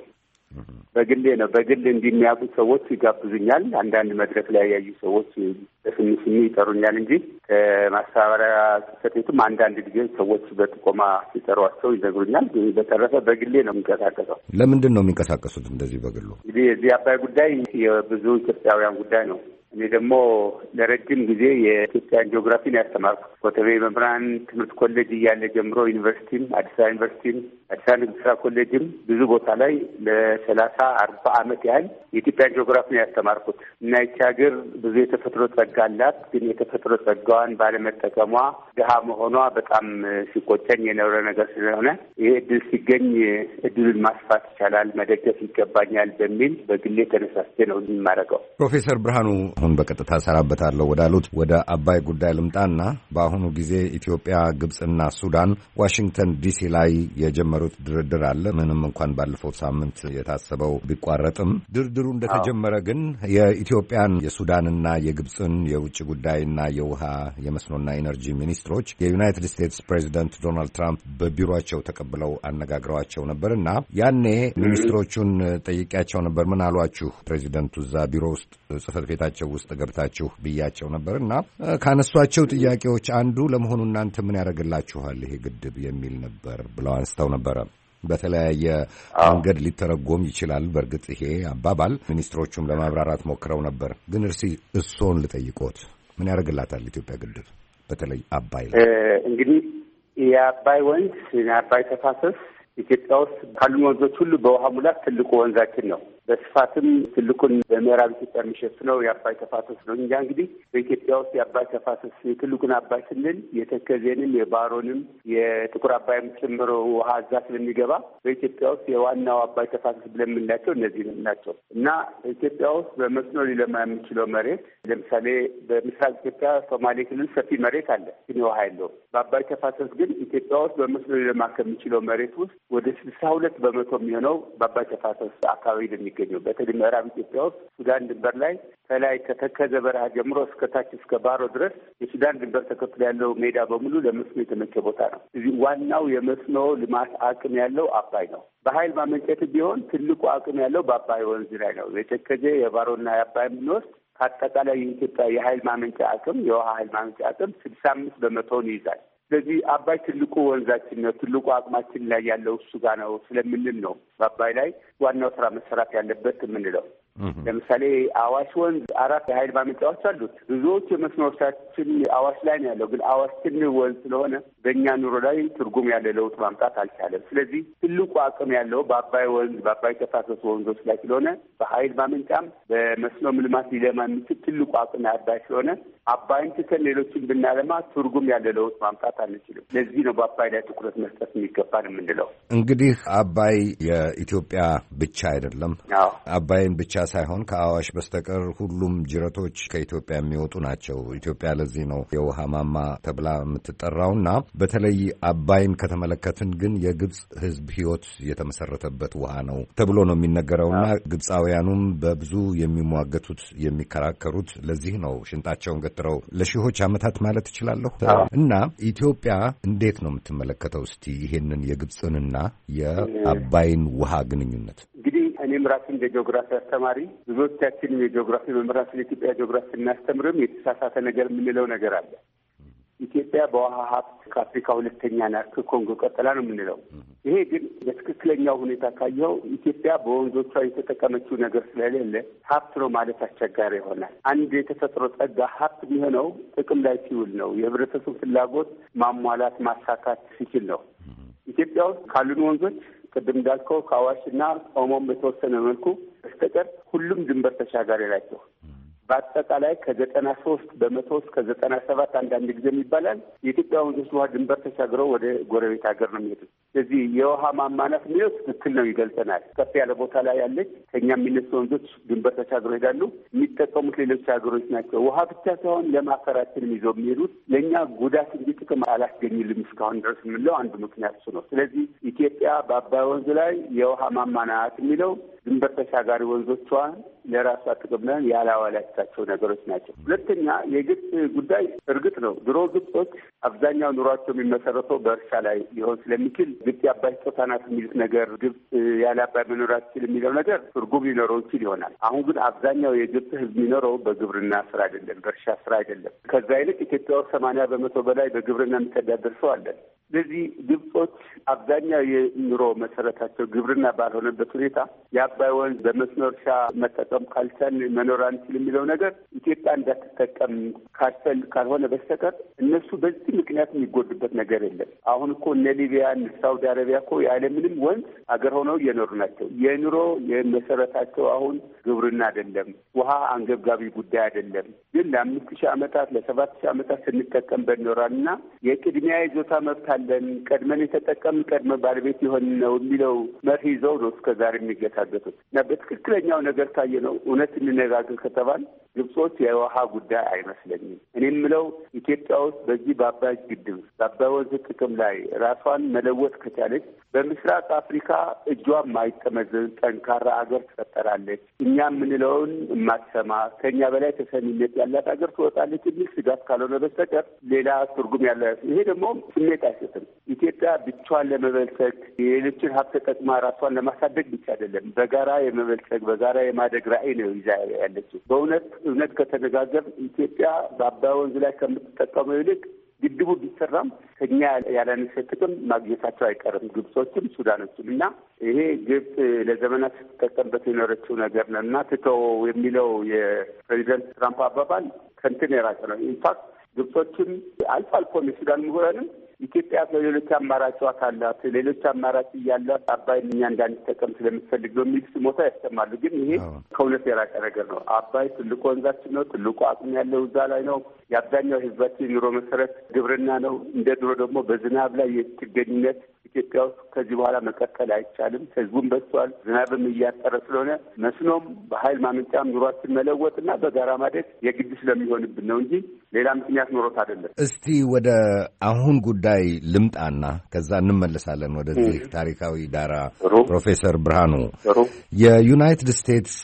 በግሌ ነው። በግል እንዲሚያውቁ ሰዎች ይጋብዙኛል። አንዳንድ መድረክ ላይ ያዩ ሰዎች በስሚ ስሚ ይጠሩኛል እንጂ ከማስተባበሪያ ጽሕፈት ቤቱም አንዳንድ ጊዜ ሰዎች በጥቆማ ሲጠሯቸው ይነግሩኛል። በተረፈ በግሌ ነው የሚንቀሳቀሰው። ለምንድን ነው የሚንቀሳቀሱት እንደዚህ በግሉ? እንግዲህ የዚህ አባይ ጉዳይ የብዙ ኢትዮጵያውያን ጉዳይ ነው። እኔ ደግሞ ለረጅም ጊዜ የኢትዮጵያን ጂኦግራፊን ያስተማርኩ ኮተቤ መምህራን ትምህርት ኮሌጅ እያለ ጀምሮ ዩኒቨርሲቲም፣ አዲስ አበባ ዩኒቨርሲቲም፣ አዲስ አበባ ንግድ ስራ ኮሌጅም ብዙ ቦታ ላይ ለሰላሳ አርባ ዓመት ያህል የኢትዮጵያን ጂኦግራፊን ያስተማርኩት እና ይቺ ሀገር ብዙ የተፈጥሮ ጸጋ አላት። ግን የተፈጥሮ ጸጋዋን ባለመጠቀሟ ድሀ መሆኗ በጣም ሲቆጨኝ የኖረ ነገር ስለሆነ ይሄ እድል ሲገኝ እድሉን ማስፋት ይቻላል፣ መደገፍ ይገባኛል በሚል በግሌ ተነሳስቼ ነው የማደርገው። ፕሮፌሰር ብርሃኑ አሁን በቀጥታ ሰራበታለሁ ወዳሉት ወደ አባይ ጉዳይ ልምጣና በአሁኑ ጊዜ ኢትዮጵያ፣ ግብጽና ሱዳን ዋሽንግተን ዲሲ ላይ የጀመሩት ድርድር አለ። ምንም እንኳን ባለፈው ሳምንት የታሰበው ቢቋረጥም ድርድሩ እንደተጀመረ ግን የኢትዮጵያን፣ የሱዳንና የግብጽን የውጭ ጉዳይና የውሃ የመስኖና ኢነርጂ ሚኒስትሮች የዩናይትድ ስቴትስ ፕሬዚደንት ዶናልድ ትራምፕ በቢሮአቸው ተቀብለው አነጋግረዋቸው ነበርና ያኔ ሚኒስትሮቹን ጠይቄያቸው ነበር። ምን አሏችሁ ፕሬዚደንቱ እዛ ቢሮ ውስጥ ጽህፈት ቤታቸው ውስጥ ገብታችሁ ብያቸው ነበርና ካነሷቸው ጥያቄዎች አንዱ ለመሆኑ እናንተ ምን ያደርግላችኋል ይሄ ግድብ የሚል ነበር ብለው አንስተው ነበረ። በተለያየ መንገድ ሊተረጎም ይችላል። በእርግጥ ይሄ አባባል ሚኒስትሮቹም ለማብራራት ሞክረው ነበር። ግን እርሲ እሶን ልጠይቆት ምን ያደርግላታል ኢትዮጵያ ግድብ በተለይ አባይ ላይ? እንግዲህ የአባይ ወንዝ የአባይ ተፋሰስ ኢትዮጵያ ውስጥ ካሉ ወንዞች ሁሉ በውሃ ሙላት ትልቁ ወንዛችን ነው። በስፋትም ትልቁን በምዕራብ ኢትዮጵያ የሚሸፍነው የአባይ ተፋሰስ ነው። እኛ እንግዲህ በኢትዮጵያ ውስጥ የአባይ ተፋሰስ የትልቁን አባይ ስንል የተከዜንም የባሮንም የጥቁር አባይም ጭምሮ ውሃ እዛ ስለሚገባ በኢትዮጵያ ውስጥ የዋናው አባይ ተፋሰስ ብለን የምንላቸው እነዚህ ናቸው እና ኢትዮጵያ ውስጥ በመስኖ ሊለማ የሚችለው መሬት ለምሳሌ በምስራቅ ኢትዮጵያ ሶማሌ ክልል ሰፊ መሬት አለ፣ ግን ውሃ የለውም። በአባይ ተፋሰስ ግን ኢትዮጵያ ውስጥ በመስኖ ሊለማ ከሚችለው መሬት ውስጥ ወደ ስልሳ ሁለት በመቶ የሚሆነው በአባይ ተፋሰስ አካባቢ የሚገኘው በተለይ ምዕራብ ኢትዮጵያ ውስጥ ሱዳን ድንበር ላይ ከላይ ከተከዘ በረሃ ጀምሮ እስከ ታች እስከ ባሮ ድረስ የሱዳን ድንበር ተከትሎ ያለው ሜዳ በሙሉ ለመስኖ የተመቸ ቦታ ነው። እዚህ ዋናው የመስኖ ልማት አቅም ያለው አባይ ነው። በኃይል ማመንጨት ቢሆን ትልቁ አቅም ያለው በአባይ ወንዝ ላይ ነው። የተከዘ የባሮና የአባይ የምንወስድ ከአጠቃላይ የኢትዮጵያ የኃይል ማመንጫ አቅም የውሃ ኃይል ማመንጫ አቅም ስልሳ አምስት በመቶውን ይይዛል። ስለዚህ አባይ ትልቁ ወንዛችን ነው። ትልቁ አቅማችን ላይ ያለው እሱ ጋር ነው ስለምንል ነው በአባይ ላይ ዋናው ስራ መሰራት ያለበት የምንለው። ለምሳሌ አዋሽ ወንዝ አራት የኃይል ማመንጫዎች አሉት። ብዙዎቹ የመስኖ እርሻችን አዋሽ ላይ ነው ያለው። ግን አዋሽ ትንሽ ወንዝ ስለሆነ በእኛ ኑሮ ላይ ትርጉም ያለ ለውጥ ማምጣት አልቻለም። ስለዚህ ትልቁ አቅም ያለው በአባይ ወንዝ በአባይ ተፋሰሱ ወንዞች ላይ ስለሆነ በኃይል ማመንጫም በመስኖ ልማት ሊለማ የሚችል ትልቁ አቅም አባይ ስለሆነ አባይን ትተን ሌሎችን ብናለማ ትርጉም ያለ ለውጥ ማምጣት አንችልም። ለዚህ ነው በአባይ ላይ ትኩረት መስጠት የሚገባን የምንለው። እንግዲህ አባይ የኢትዮጵያ ብቻ አይደለም። አባይን ብቻ ሳይሆን ከአዋሽ በስተቀር ሁሉም ጅረቶች ከኢትዮጵያ የሚወጡ ናቸው። ኢትዮጵያ ለዚህ ነው የውሃ ማማ ተብላ የምትጠራውና በተለይ አባይን ከተመለከትን ግን የግብጽ ሕዝብ ሕይወት የተመሰረተበት ውሃ ነው ተብሎ ነው የሚነገረውና ግብጻውያኑም በብዙ የሚሟገቱት የሚከራከሩት ለዚህ ነው ሽንጣቸውን ገትረው ለሺዎች ዓመታት ማለት እችላለሁ። እና ኢትዮጵያ እንዴት ነው የምትመለከተው እስቲ ይሄንን የግብጽንና የአባይን ውሃ ግንኙነት? እንግዲህ እኔም ራሴ እንደ ጂኦግራፊ አስተማሪ ብዙዎቻችን የጂኦግራፊ መምህራን ስለ ኢትዮጵያ ጂኦግራፊ ስናስተምርም የተሳሳተ ነገር የምንለው ነገር አለ። ኢትዮጵያ በውሃ ሀብት ከአፍሪካ ሁለተኛ ናት፣ ከኮንጎ ቀጥላ ነው የምንለው። ይሄ ግን በትክክለኛው ሁኔታ ካየው ኢትዮጵያ በወንዞቿ የተጠቀመችው ነገር ስለሌለ ሀብት ነው ማለት አስቸጋሪ ይሆናል። አንድ የተፈጥሮ ጸጋ ሀብት የሚሆነው ጥቅም ላይ ሲውል ነው። የህብረተሰቡ ፍላጎት ማሟላት ማሳካት ሲችል ነው። ኢትዮጵያ ውስጥ ካሉን ወንዞች ቅድም እንዳልከው ከአዋሽና ኦሞም በተወሰነ መልኩ በስተቀር ሁሉም ድንበር ተሻጋሪ ናቸው። በአጠቃላይ ከዘጠና ሶስት በመቶ እስከ ዘጠና ሰባት አንዳንድ ጊዜ ይባላል የኢትዮጵያ ወንዞች ውሃ ድንበር ተሻግረው ወደ ጎረቤት ሀገር ነው የሚሄዱት። ስለዚህ የውሃ ማማናት የሚለው ትክክል ነው፣ ይገልጸናል። ከፍ ያለ ቦታ ላይ ያለች ከኛ የሚነሱ ወንዞች ድንበር ተሻግረው ይሄዳሉ። የሚጠቀሙት ሌሎች ሀገሮች ናቸው። ውሃ ብቻ ሳይሆን ለማፈራችንም ይዘው የሚሄዱት ለእኛ ጉዳት እንጂ ጥቅም አላስገኝልም እስካሁን ድረስ የምንለው አንዱ ምክንያት እሱ ነው። ስለዚህ ኢትዮጵያ በአባይ ወንዝ ላይ የውሃ ማማናት የሚለው ድንበር ተሻጋሪ ወንዞቿን ለራሷ ጥቅም ላይ ያላዋላቻቸው ነገሮች ናቸው። ሁለተኛ የግብጽ ጉዳይ እርግጥ ነው ድሮ ግብጾች አብዛኛው ኑሯቸው የሚመሰረተው በእርሻ ላይ ሊሆን ስለሚችል ግብጽ የአባይ ስጦታ ናት የሚሉት ነገር፣ ግብጽ ያለ አባይ መኖር አትችልም የሚለው ነገር ትርጉም ሊኖረው ይችል ይሆናል። አሁን ግን አብዛኛው የግብጽ ሕዝብ የሚኖረው በግብርና ስራ አይደለም፣ በእርሻ ስራ አይደለም። ከዛ ይልቅ ኢትዮጵያ ውስጥ ሰማንያ በመቶ በላይ በግብርና የሚተዳደር ሰው አለን። ስለዚህ ግብጾች አብዛኛው የኑሮ መሰረታቸው ግብርና ባልሆነበት ሁኔታ የአባይ ወንዝ በመስኖ እርሻ መጠቀም ካልቻል መኖር አንችል የሚለው ነገር ኢትዮጵያ እንዳትጠቀም ካልቻል ካልሆነ በስተቀር እነሱ በዚህ ምክንያት የሚጎዱበት ነገር የለም። አሁን እኮ እነ ሊቢያ እነ ሳውዲ አረቢያ እኮ ያለምንም ወንዝ አገር ሆነው እየኖሩ ናቸው። የኑሮ የመሰረታቸው አሁን ግብርና አይደለም፣ ውሃ አንገብጋቢ ጉዳይ አይደለም። ግን ለአምስት ሺህ ዓመታት ለሰባት ሺህ ዓመታት ስንጠቀምበት ኖራል እና የቅድሚያ ይዞታ መብት አለን፣ ቀድመን የተጠቀምን ቀድመ ባለቤት የሆን ነው የሚለው መርህ ይዘው ነው እስከ ዛሬ የሚገታገቱት እና በትክክለኛው ነገር ካየ ነው እውነት እንነጋገር ከተባል ግብጾች የውሃ ጉዳይ አይመስለኝም። እኔ የምለው ኢትዮጵያ ውስጥ በዚህ በአባይ ግድብ በአባይ ወንዝ ጥቅም ላይ ራሷን መለወጥ ከቻለች በምስራቅ አፍሪካ እጇ የማይጠመዘዝ ጠንካራ ሀገር ትፈጠራለች። እኛ የምንለውን የማትሰማ ከእኛ በላይ ተሰሚነት ያላት ሀገር ትወጣለች የሚል ስጋት ካልሆነ በስተቀር ሌላ ትርጉም ያለ ይሄ ደግሞ ስሜት አይሰጥም። ኢትዮጵያ ብቻዋን ለመበልጸግ የሌሎችን ሀብት ተጠቅማ ራሷን ለማሳደግ ብቻ አይደለም፣ በጋራ የመበልጸግ በጋራ የማደግ ራዕይ ነው ይዛ ያለችው። በእውነት እውነት ከተነጋገር ኢትዮጵያ በአባይ ወንዝ ላይ ከምትጠቀመው ይልቅ ግድቡ ቢሰራም ከኛ ያላነሰ ጥቅም ማግኘታቸው አይቀርም ግብጾችም ሱዳኖችም። እና ይሄ ግብጽ ለዘመናት ስትጠቀምበት የኖረችው ነገር ነው እና ትተው የሚለው የፕሬዚደንት ትራምፕ አባባል ከንትን የራቀ ነው። ኢንፋክት ግብጾችም አልፎ አልፎ የሱዳን ምሁራንም ኢትዮጵያ በሌሎች አማራጭዋት አላት፣ ሌሎች አማራጭ እያላት አባይን እኛ እንዳንጠቀም ስለምትፈልግ ነው የሚል ስሞታ ያሰማሉ። ግን ይሄ ከእውነት የራቀ ነገር ነው። አባይ ትልቁ ወንዛችን ነው። ትልቁ አቅም ያለው እዛ ላይ ነው። የአብዛኛው ሕዝባችን ኑሮ መሰረት ግብርና ነው። እንደ ድሮ ደግሞ በዝናብ ላይ የጥገኝነት ኢትዮጵያ ውስጥ ከዚህ በኋላ መቀጠል አይቻልም። ህዝቡም በዝቷል። ዝናብም እያጠረ ስለሆነ መስኖም በኃይል ማመንጫም ኑሯችን መለወጥና በጋራ ማደግ የግድ ስለሚሆንብን ነው እንጂ ሌላ ምክንያት ኖሮት አይደለም። እስቲ ወደ አሁን ጉዳይ ልምጣና ከዛ እንመለሳለን ወደዚህ ታሪካዊ ዳራ። ፕሮፌሰር ብርሃኑ የዩናይትድ ስቴትስ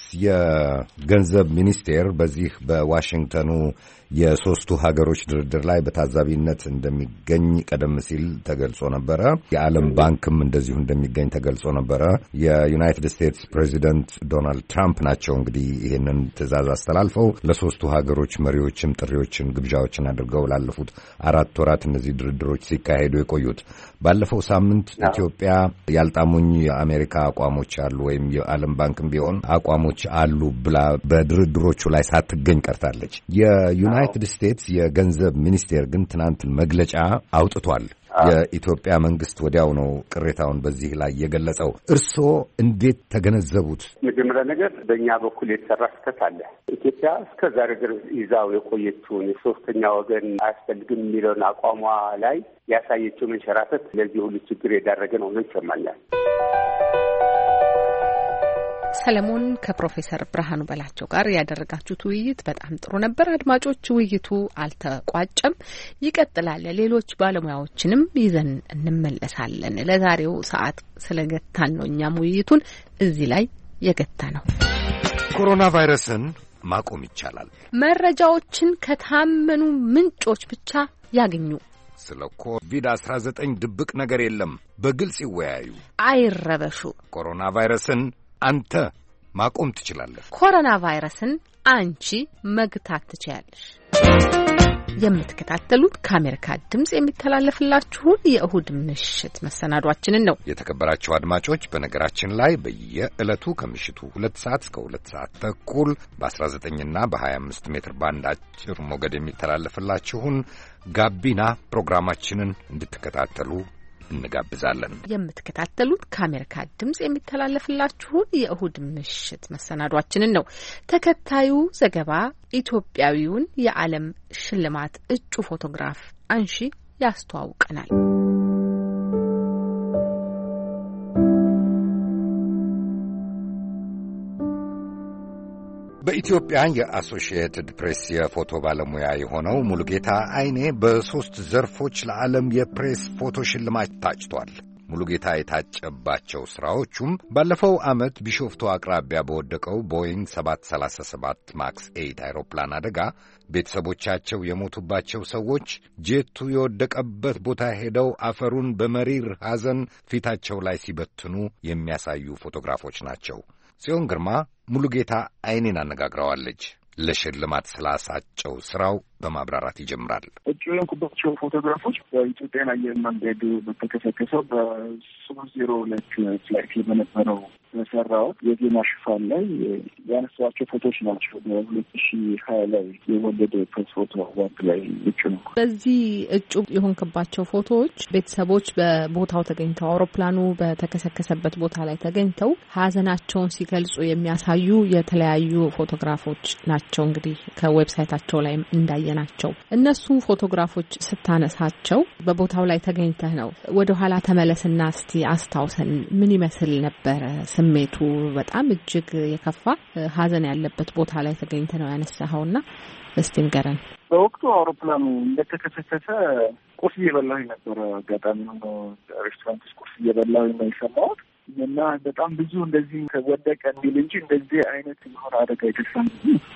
የገንዘብ ሚኒስቴር በዚህ በዋሽንግተኑ የሶስቱ ሀገሮች ድርድር ላይ በታዛቢነት እንደሚገኝ ቀደም ሲል ተገልጾ ነበረ። የዓለም ባንክም እንደዚሁ እንደሚገኝ ተገልጾ ነበረ። የዩናይትድ ስቴትስ ፕሬዚደንት ዶናልድ ትራምፕ ናቸው እንግዲህ ይህንን ትዕዛዝ አስተላልፈው ለሶስቱ ሀገሮች መሪዎችም ጥሪዎችን ግብዣዎችን አድርገው ላለፉት አራት ወራት እነዚህ ድርድሮች ሲካሄዱ የቆዩት። ባለፈው ሳምንት ኢትዮጵያ ያልጣሙኝ የአሜሪካ አቋሞች አሉ ወይም የዓለም ባንክም ቢሆን አቋሞች አሉ ብላ በድርድሮቹ ላይ ሳትገኝ ቀርታለች። የዩናይትድ ስቴትስ የገንዘብ ሚኒስቴር ግን ትናንት መግለጫ አውጥቷል። የኢትዮጵያ መንግስት ወዲያው ነው ቅሬታውን በዚህ ላይ የገለጸው። እርስዎ እንዴት ተገነዘቡት? መጀመሪያ ነገር በእኛ በኩል የተሰራ ስህተት አለ። ኢትዮጵያ እስከ ዛሬ ድረስ ይዛው የቆየችውን የሶስተኛ ወገን አያስፈልግም የሚለውን አቋሟ ላይ ያሳየችው መንሸራተት ለዚህ ሁሉ ችግር የዳረገ ነው ነው ይሰማኛል። ሰለሞን ከፕሮፌሰር ብርሃኑ በላቸው ጋር ያደረጋችሁት ውይይት በጣም ጥሩ ነበር። አድማጮች፣ ውይይቱ አልተቋጨም፣ ይቀጥላል። ሌሎች ባለሙያዎችንም ይዘን እንመለሳለን። ለዛሬው ሰዓት ስለገታን ነው እኛም ውይይቱን እዚህ ላይ የገታ ነው። ኮሮና ቫይረስን ማቆም ይቻላል። መረጃዎችን ከታመኑ ምንጮች ብቻ ያገኙ። ስለ ኮቪድ አስራ ዘጠኝ ድብቅ ነገር የለም። በግልጽ ይወያዩ፣ አይረበሹ። ኮሮና ቫይረስን አንተ ማቆም ትችላለህ። ኮሮና ቫይረስን አንቺ መግታት ትችያለሽ። የምትከታተሉት ከአሜሪካ ድምጽ የሚተላለፍላችሁን የእሁድ ምሽት መሰናዷችንን ነው። የተከበራችሁ አድማጮች፣ በነገራችን ላይ በየዕለቱ ከምሽቱ ሁለት ሰዓት እስከ ሁለት ሰዓት ተኩል በአስራ ዘጠኝና በሀያ አምስት ሜትር ባንድ አጭር ሞገድ የሚተላለፍላችሁን ጋቢና ፕሮግራማችንን እንድትከታተሉ እንጋብዛለን። የምትከታተሉት ከአሜሪካ ድምጽ የሚተላለፍላችሁን የእሁድ ምሽት መሰናዷችንን ነው። ተከታዩ ዘገባ ኢትዮጵያዊውን የዓለም ሽልማት እጩ ፎቶግራፍ አንሺ ያስተዋውቀናል። በኢትዮጵያ የአሶሺየትድ ፕሬስ የፎቶ ባለሙያ የሆነው ሙሉጌታ አይኔ በሦስት ዘርፎች ለዓለም የፕሬስ ፎቶ ሽልማት ታጭቷል። ሙሉጌታ የታጨባቸው ሥራዎቹም ባለፈው ዓመት ቢሾፍቱ አቅራቢያ በወደቀው ቦይንግ ሰባት ሰላሳ ሰባት ማክስ ኤይት አይሮፕላን አደጋ ቤተሰቦቻቸው የሞቱባቸው ሰዎች ጄቱ የወደቀበት ቦታ ሄደው አፈሩን በመሪር ሐዘን ፊታቸው ላይ ሲበትኑ የሚያሳዩ ፎቶግራፎች ናቸው። ጽዮን ግርማ ሙሉጌታ አይኔን አነጋግረዋለች። ለሽልማት ስላሳጨው ስራው በማብራራት ይጀምራል። እጩ የሆንኩባቸው ፎቶግራፎች በኢትዮጵያን አየር መንገድ በተከሰከሰው በሶስት ዜሮ ሁለት ፍላይት በነበረው በሰራው የዜና ሽፋን ላይ ያነሷቸው ፎቶች ናቸው። በሁለት ሺ ሀያ ላይ የወለደ ፕሬስ ፎቶ ዋንት ላይ እጩ ነው። በዚህ እጩ የሆንክባቸው ፎቶዎች ቤተሰቦች በቦታው ተገኝተው አውሮፕላኑ በተከሰከሰበት ቦታ ላይ ተገኝተው ሀዘናቸውን ሲገልጹ የሚያሳዩ የተለያዩ ፎቶግራፎች ናቸው። እንግዲህ ከዌብሳይታቸው ላይ እንዳየ ናቸው። እነሱ ፎቶግራፎች ስታነሳቸው በቦታው ላይ ተገኝተህ ነው። ወደ ኋላ ተመለስና እስቲ አስታውሰን፣ ምን ይመስል ነበረ ስሜቱ? በጣም እጅግ የከፋ ሀዘን ያለበት ቦታ ላይ ተገኝተህ ነው ያነሳኸውና እስቲ ንገረን። በወቅቱ አውሮፕላኑ እንደተከሰከሰ ቁርስ እየበላሁ ነበረ። አጋጣሚ ነው ሬስቶራንት ውስጥ ቁርስ እየበላሁ ነው የሰማሁት እና በጣም ብዙ እንደዚህ ከወደቀ የሚል እንጂ እንደዚህ አይነት የሆነ አደጋ ይደርሳል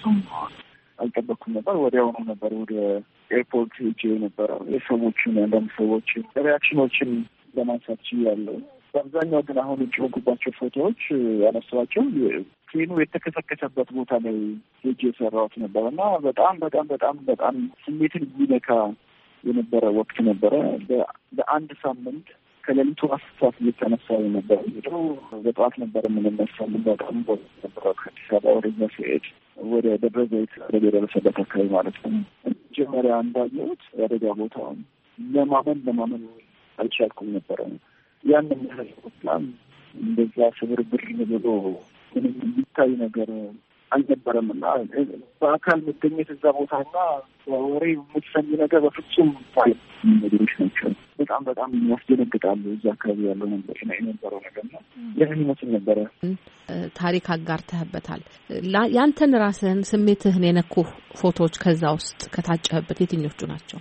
አልጠበኩም ነበር። ወዲያውኑ ነበር ወደ ኤርፖርት ሄጄ ነበረ የሰዎችን አንዳንድ ሰዎችን ሪያክሽኖችን ለማንሳት ችያለሁ። በአብዛኛው ግን አሁን እጩ የሆንኩባቸው ፎቶዎች ያነሷቸው ፕሌኑ የተከሰከሰበት ቦታ ላይ ሄጄ የሰራሁት ነበር እና በጣም በጣም በጣም በጣም ስሜትን የሚነካ የነበረ ወቅት ነበረ። በአንድ ሳምንት ከሌሊቱ አስር ሰዓት እየተነሳ ነበር ሄደው በጠዋት ነበር የምንነሳው። በጣም ነበረ ከአዲስ አበባ ወደኛ ሲሄድ ወደ ደብረ ዘይት አደጋ የደረሰበት አካባቢ ማለት ነው። መጀመሪያ እንዳየሁት የአደጋ ቦታውን ለማመን ለማመን አልቻልኩም ነበረ። ያንን ያህል ፕላን እንደዛ ስብርብር ብሎ ምንም የሚታይ ነገር አልነበረም እና በአካል መገኘት እዛ ቦታና ወሬ የምትሰሚ ነገር በፍጹም ታይ ነገሮች ናቸው። በጣም በጣም ያስደነግጣሉ። እዛ አካባቢ ያለው ነበር የነበረው ነገር ነው። ይህን ይመስል ነበረ። ታሪክ አጋርተህበታል። ያንተን ራስህን ስሜትህን የነኩ ፎቶዎች ከዛ ውስጥ ከታጨህበት የትኞቹ ናቸው?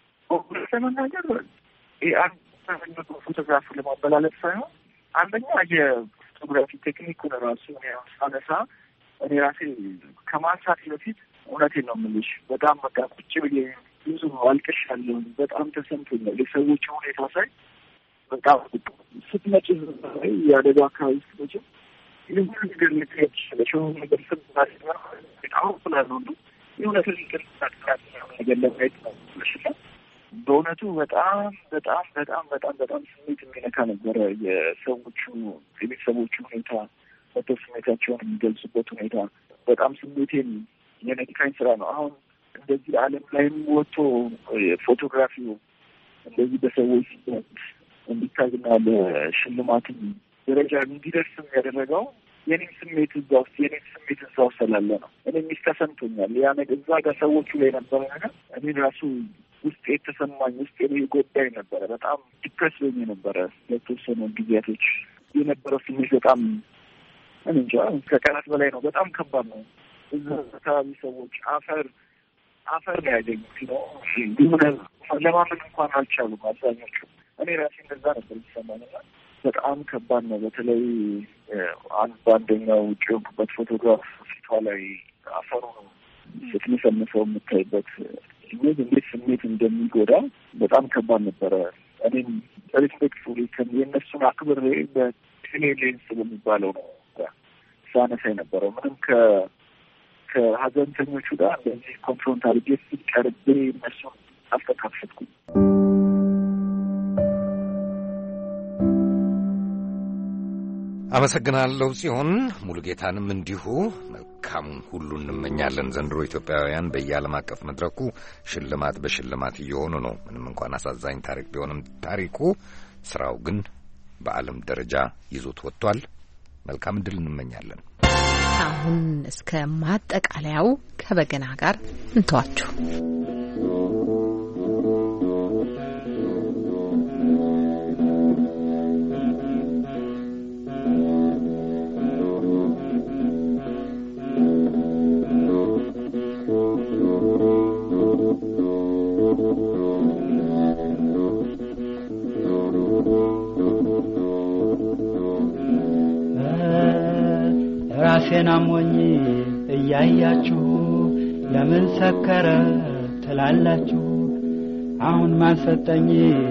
ለመናገር አንድ ፎቶግራፍ ለማበላለጥ ሳይሆን አንደኛ የፎቶግራፊ ቴክኒኩን ራሱ ሳነሳ እኔ ራሴ ከማንሳት በፊት እውነቴን ነው የምልሽ በጣም በቃ ቁጭ ብዬ ብዙ አልቅሻለሁ። በጣም ተሰምቶኛል። የሰዎቹ ሁኔታ ሳይ በጣም ስትመጪ የአደጋ አካባቢ ስትመጪ ይህ ሁሉ ነገር ልትሄድ ይችላለች። ሆኑ ነገር ስባል አሁን ስላለ ሁሉ የእውነትን ቅርጽ ነገር ለማየት ነው። በእውነቱ በጣም በጣም በጣም በጣም በጣም ስሜት የሚነካ ነበረ። የሰዎቹ የቤተሰቦቹ ሁኔታ መቶ ስሜታቸውን የሚገልጹበት ሁኔታ በጣም ስሜቴን የነካኝ ስራ ነው። አሁን እንደዚህ ዓለም ላይም ወጥቶ ፎቶግራፊው እንደዚህ በሰዎች እንዲታይና ለሽልማትም ደረጃ እንዲደርስም ያደረገው የኔም ስሜት እዛ ውስጥ የኔም ስሜት እዛ ውስጥ ስላለ ነው። እኔ ሚስ ተሰምቶኛል። ያ ነገር እዛ ጋር ሰዎቹ ላይ ነበረ ነገር እኔ ራሱ ውስጥ የተሰማኝ ውስጥ የኔ ጎዳይ ነበረ። በጣም ዲፕረስ ሆኜ ነበረ ለተወሰኑ ጊዜያቶች የነበረው ስሜት በጣም እንጃ ከቀናት በላይ ነው። በጣም ከባድ ነው። እዛ አካባቢ ሰዎች አፈር አፈር ላይ ያገኙት ነው ሆነ ለማመን እንኳን አልቻሉም አብዛኞቹ። እኔ ራሴ እንደዛ ነበር የሚሰማኝና በጣም ከባድ ነው። በተለይ አንድ በአንደኛው ውጭ የሆንኩበት ፎቶግራፍ ፊቷ ላይ አፈሩ ስትመሰምሰው የምታይበት ይህ እንዴት ስሜት እንደሚጎዳ በጣም ከባድ ነበረ። እኔም ሪስፔክትፉሊ የእነሱን አክብሬ በቴሌሌንስ በሚባለው ነው ሳነሳ የነበረው። ምንም ከ ከሀዘንተኞቹ ጋር እንደዚህ ኮንፍሮንት አድርጌ ፊት ቀርቤ እነሱን አልተካፈትኩም። አመሰግናለሁ ጽዮን። ሙሉጌታንም እንዲሁ መልካሙን ሁሉ እንመኛለን። ዘንድሮ ኢትዮጵያውያን በየዓለም አቀፍ መድረኩ ሽልማት በሽልማት እየሆኑ ነው። ምንም እንኳን አሳዛኝ ታሪክ ቢሆንም ታሪኩ ስራው ግን በዓለም ደረጃ ይዞት ወጥቷል። መልካም ዕድል እንመኛለን። አሁን እስከ ማጠቃለያው ከበገና ጋር እንተዋችሁ። ራሴን አሞኝ እያያችሁ ለምን ሰከረ ትላላችሁ? አሁን ማን ሰጠኝ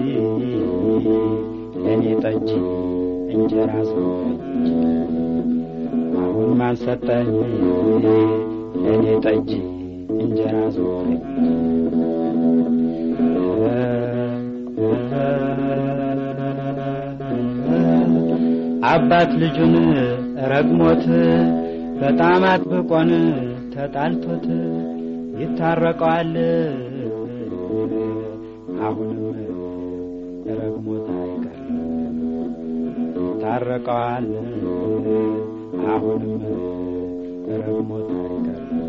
ለኔ ጠጅ እንጀራ ሰጠኝ። አሁን ማን ሰጠኝ ለኔ ጠጅ እንጀራ ሰጠኝ። አባት ልጁን ረግሞት በጣም አጥብቆን ተጣልቶት ይታረቀዋል። አሁንም ረግሞት አይቀርም ይታረቀዋል። አሁንም ረግሞት አይቀርም።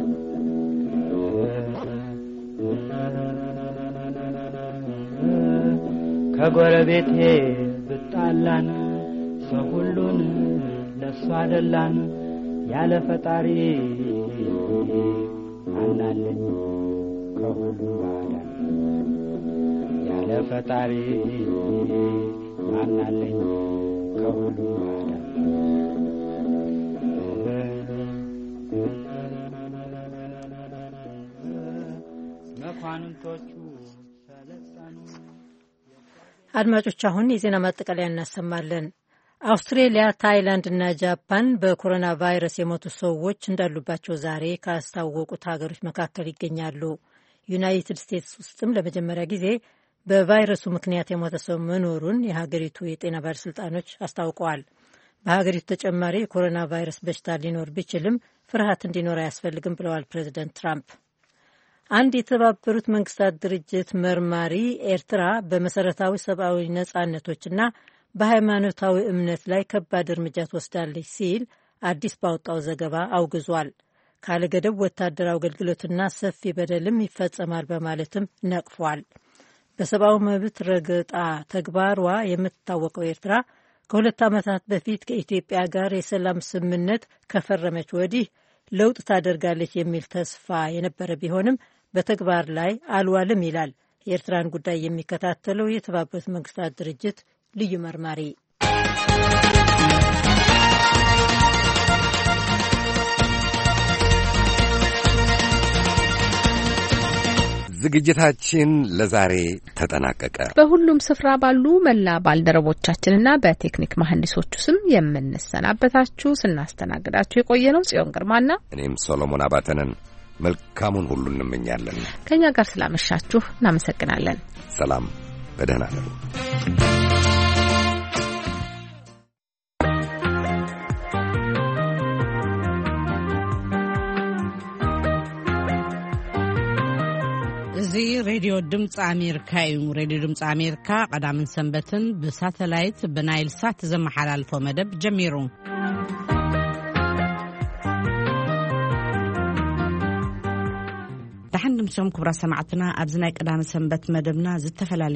ከጎረቤቴ ብጣላን ሰው ሁሉን ለሱ አደላን። ያለ ፈጣሪ አናለኝ ከሁሉ ባዳን። ያለ ፈጣሪ አናለኝ ከሁሉ ባዳን። መኳንንቶቹ ሰለጠኑ። አድማጮች አሁን የዜና ማጠቃለያ እናሰማለን። አውስትሬሊያ፣ ታይላንድ እና ጃፓን በኮሮና ቫይረስ የሞቱ ሰዎች እንዳሉባቸው ዛሬ ካስታወቁት ሀገሮች መካከል ይገኛሉ። ዩናይትድ ስቴትስ ውስጥም ለመጀመሪያ ጊዜ በቫይረሱ ምክንያት የሞተ ሰው መኖሩን የሀገሪቱ የጤና ባለስልጣኖች አስታውቀዋል። በሀገሪቱ ተጨማሪ የኮሮና ቫይረስ በሽታ ሊኖር ቢችልም ፍርሃት እንዲኖር አያስፈልግም ብለዋል ፕሬዚደንት ትራምፕ። አንድ የተባበሩት መንግስታት ድርጅት መርማሪ ኤርትራ በመሰረታዊ ሰብአዊ ነጻነቶችና በሃይማኖታዊ እምነት ላይ ከባድ እርምጃ ትወስዳለች ሲል አዲስ ባወጣው ዘገባ አውግዟል። ካለገደብ ወታደራዊ አገልግሎትና ሰፊ በደልም ይፈጸማል በማለትም ነቅፏል። በሰብአዊ መብት ረገጣ ተግባሯ የምትታወቀው ኤርትራ ከሁለት ዓመታት በፊት ከኢትዮጵያ ጋር የሰላም ስምምነት ከፈረመች ወዲህ ለውጥ ታደርጋለች የሚል ተስፋ የነበረ ቢሆንም በተግባር ላይ አልዋልም ይላል የኤርትራን ጉዳይ የሚከታተለው የተባበሩት መንግስታት ድርጅት ልዩ መርማሪ። ዝግጅታችን ለዛሬ ተጠናቀቀ። በሁሉም ስፍራ ባሉ መላ ባልደረቦቻችንና በቴክኒክ መሐንዲሶቹ ስም የምንሰናበታችሁ ስናስተናግዳችሁ የቆየነው ጽዮን ግርማና እኔም ሶሎሞን አባተነን። መልካሙን ሁሉ እንመኛለን። ከኛ ጋር ስላመሻችሁ እናመሰግናለን። ሰላም፣ በደህና ነሩ። እዚ ሬድዮ ድምፂ ኣሜሪካ እዩ። ሬድዮ ድምፂ ኣሜሪካ ቀዳምን ሰንበትን ብሳተላይት ብናይል ሳት ዘመሓላልፎ መደብ ጀሚሩ። ድሓን ድምሶም ክብራ ሰማዕትና ኣብዚ ናይ ቀዳምን ሰንበት መደብና ዝተፈላልዩ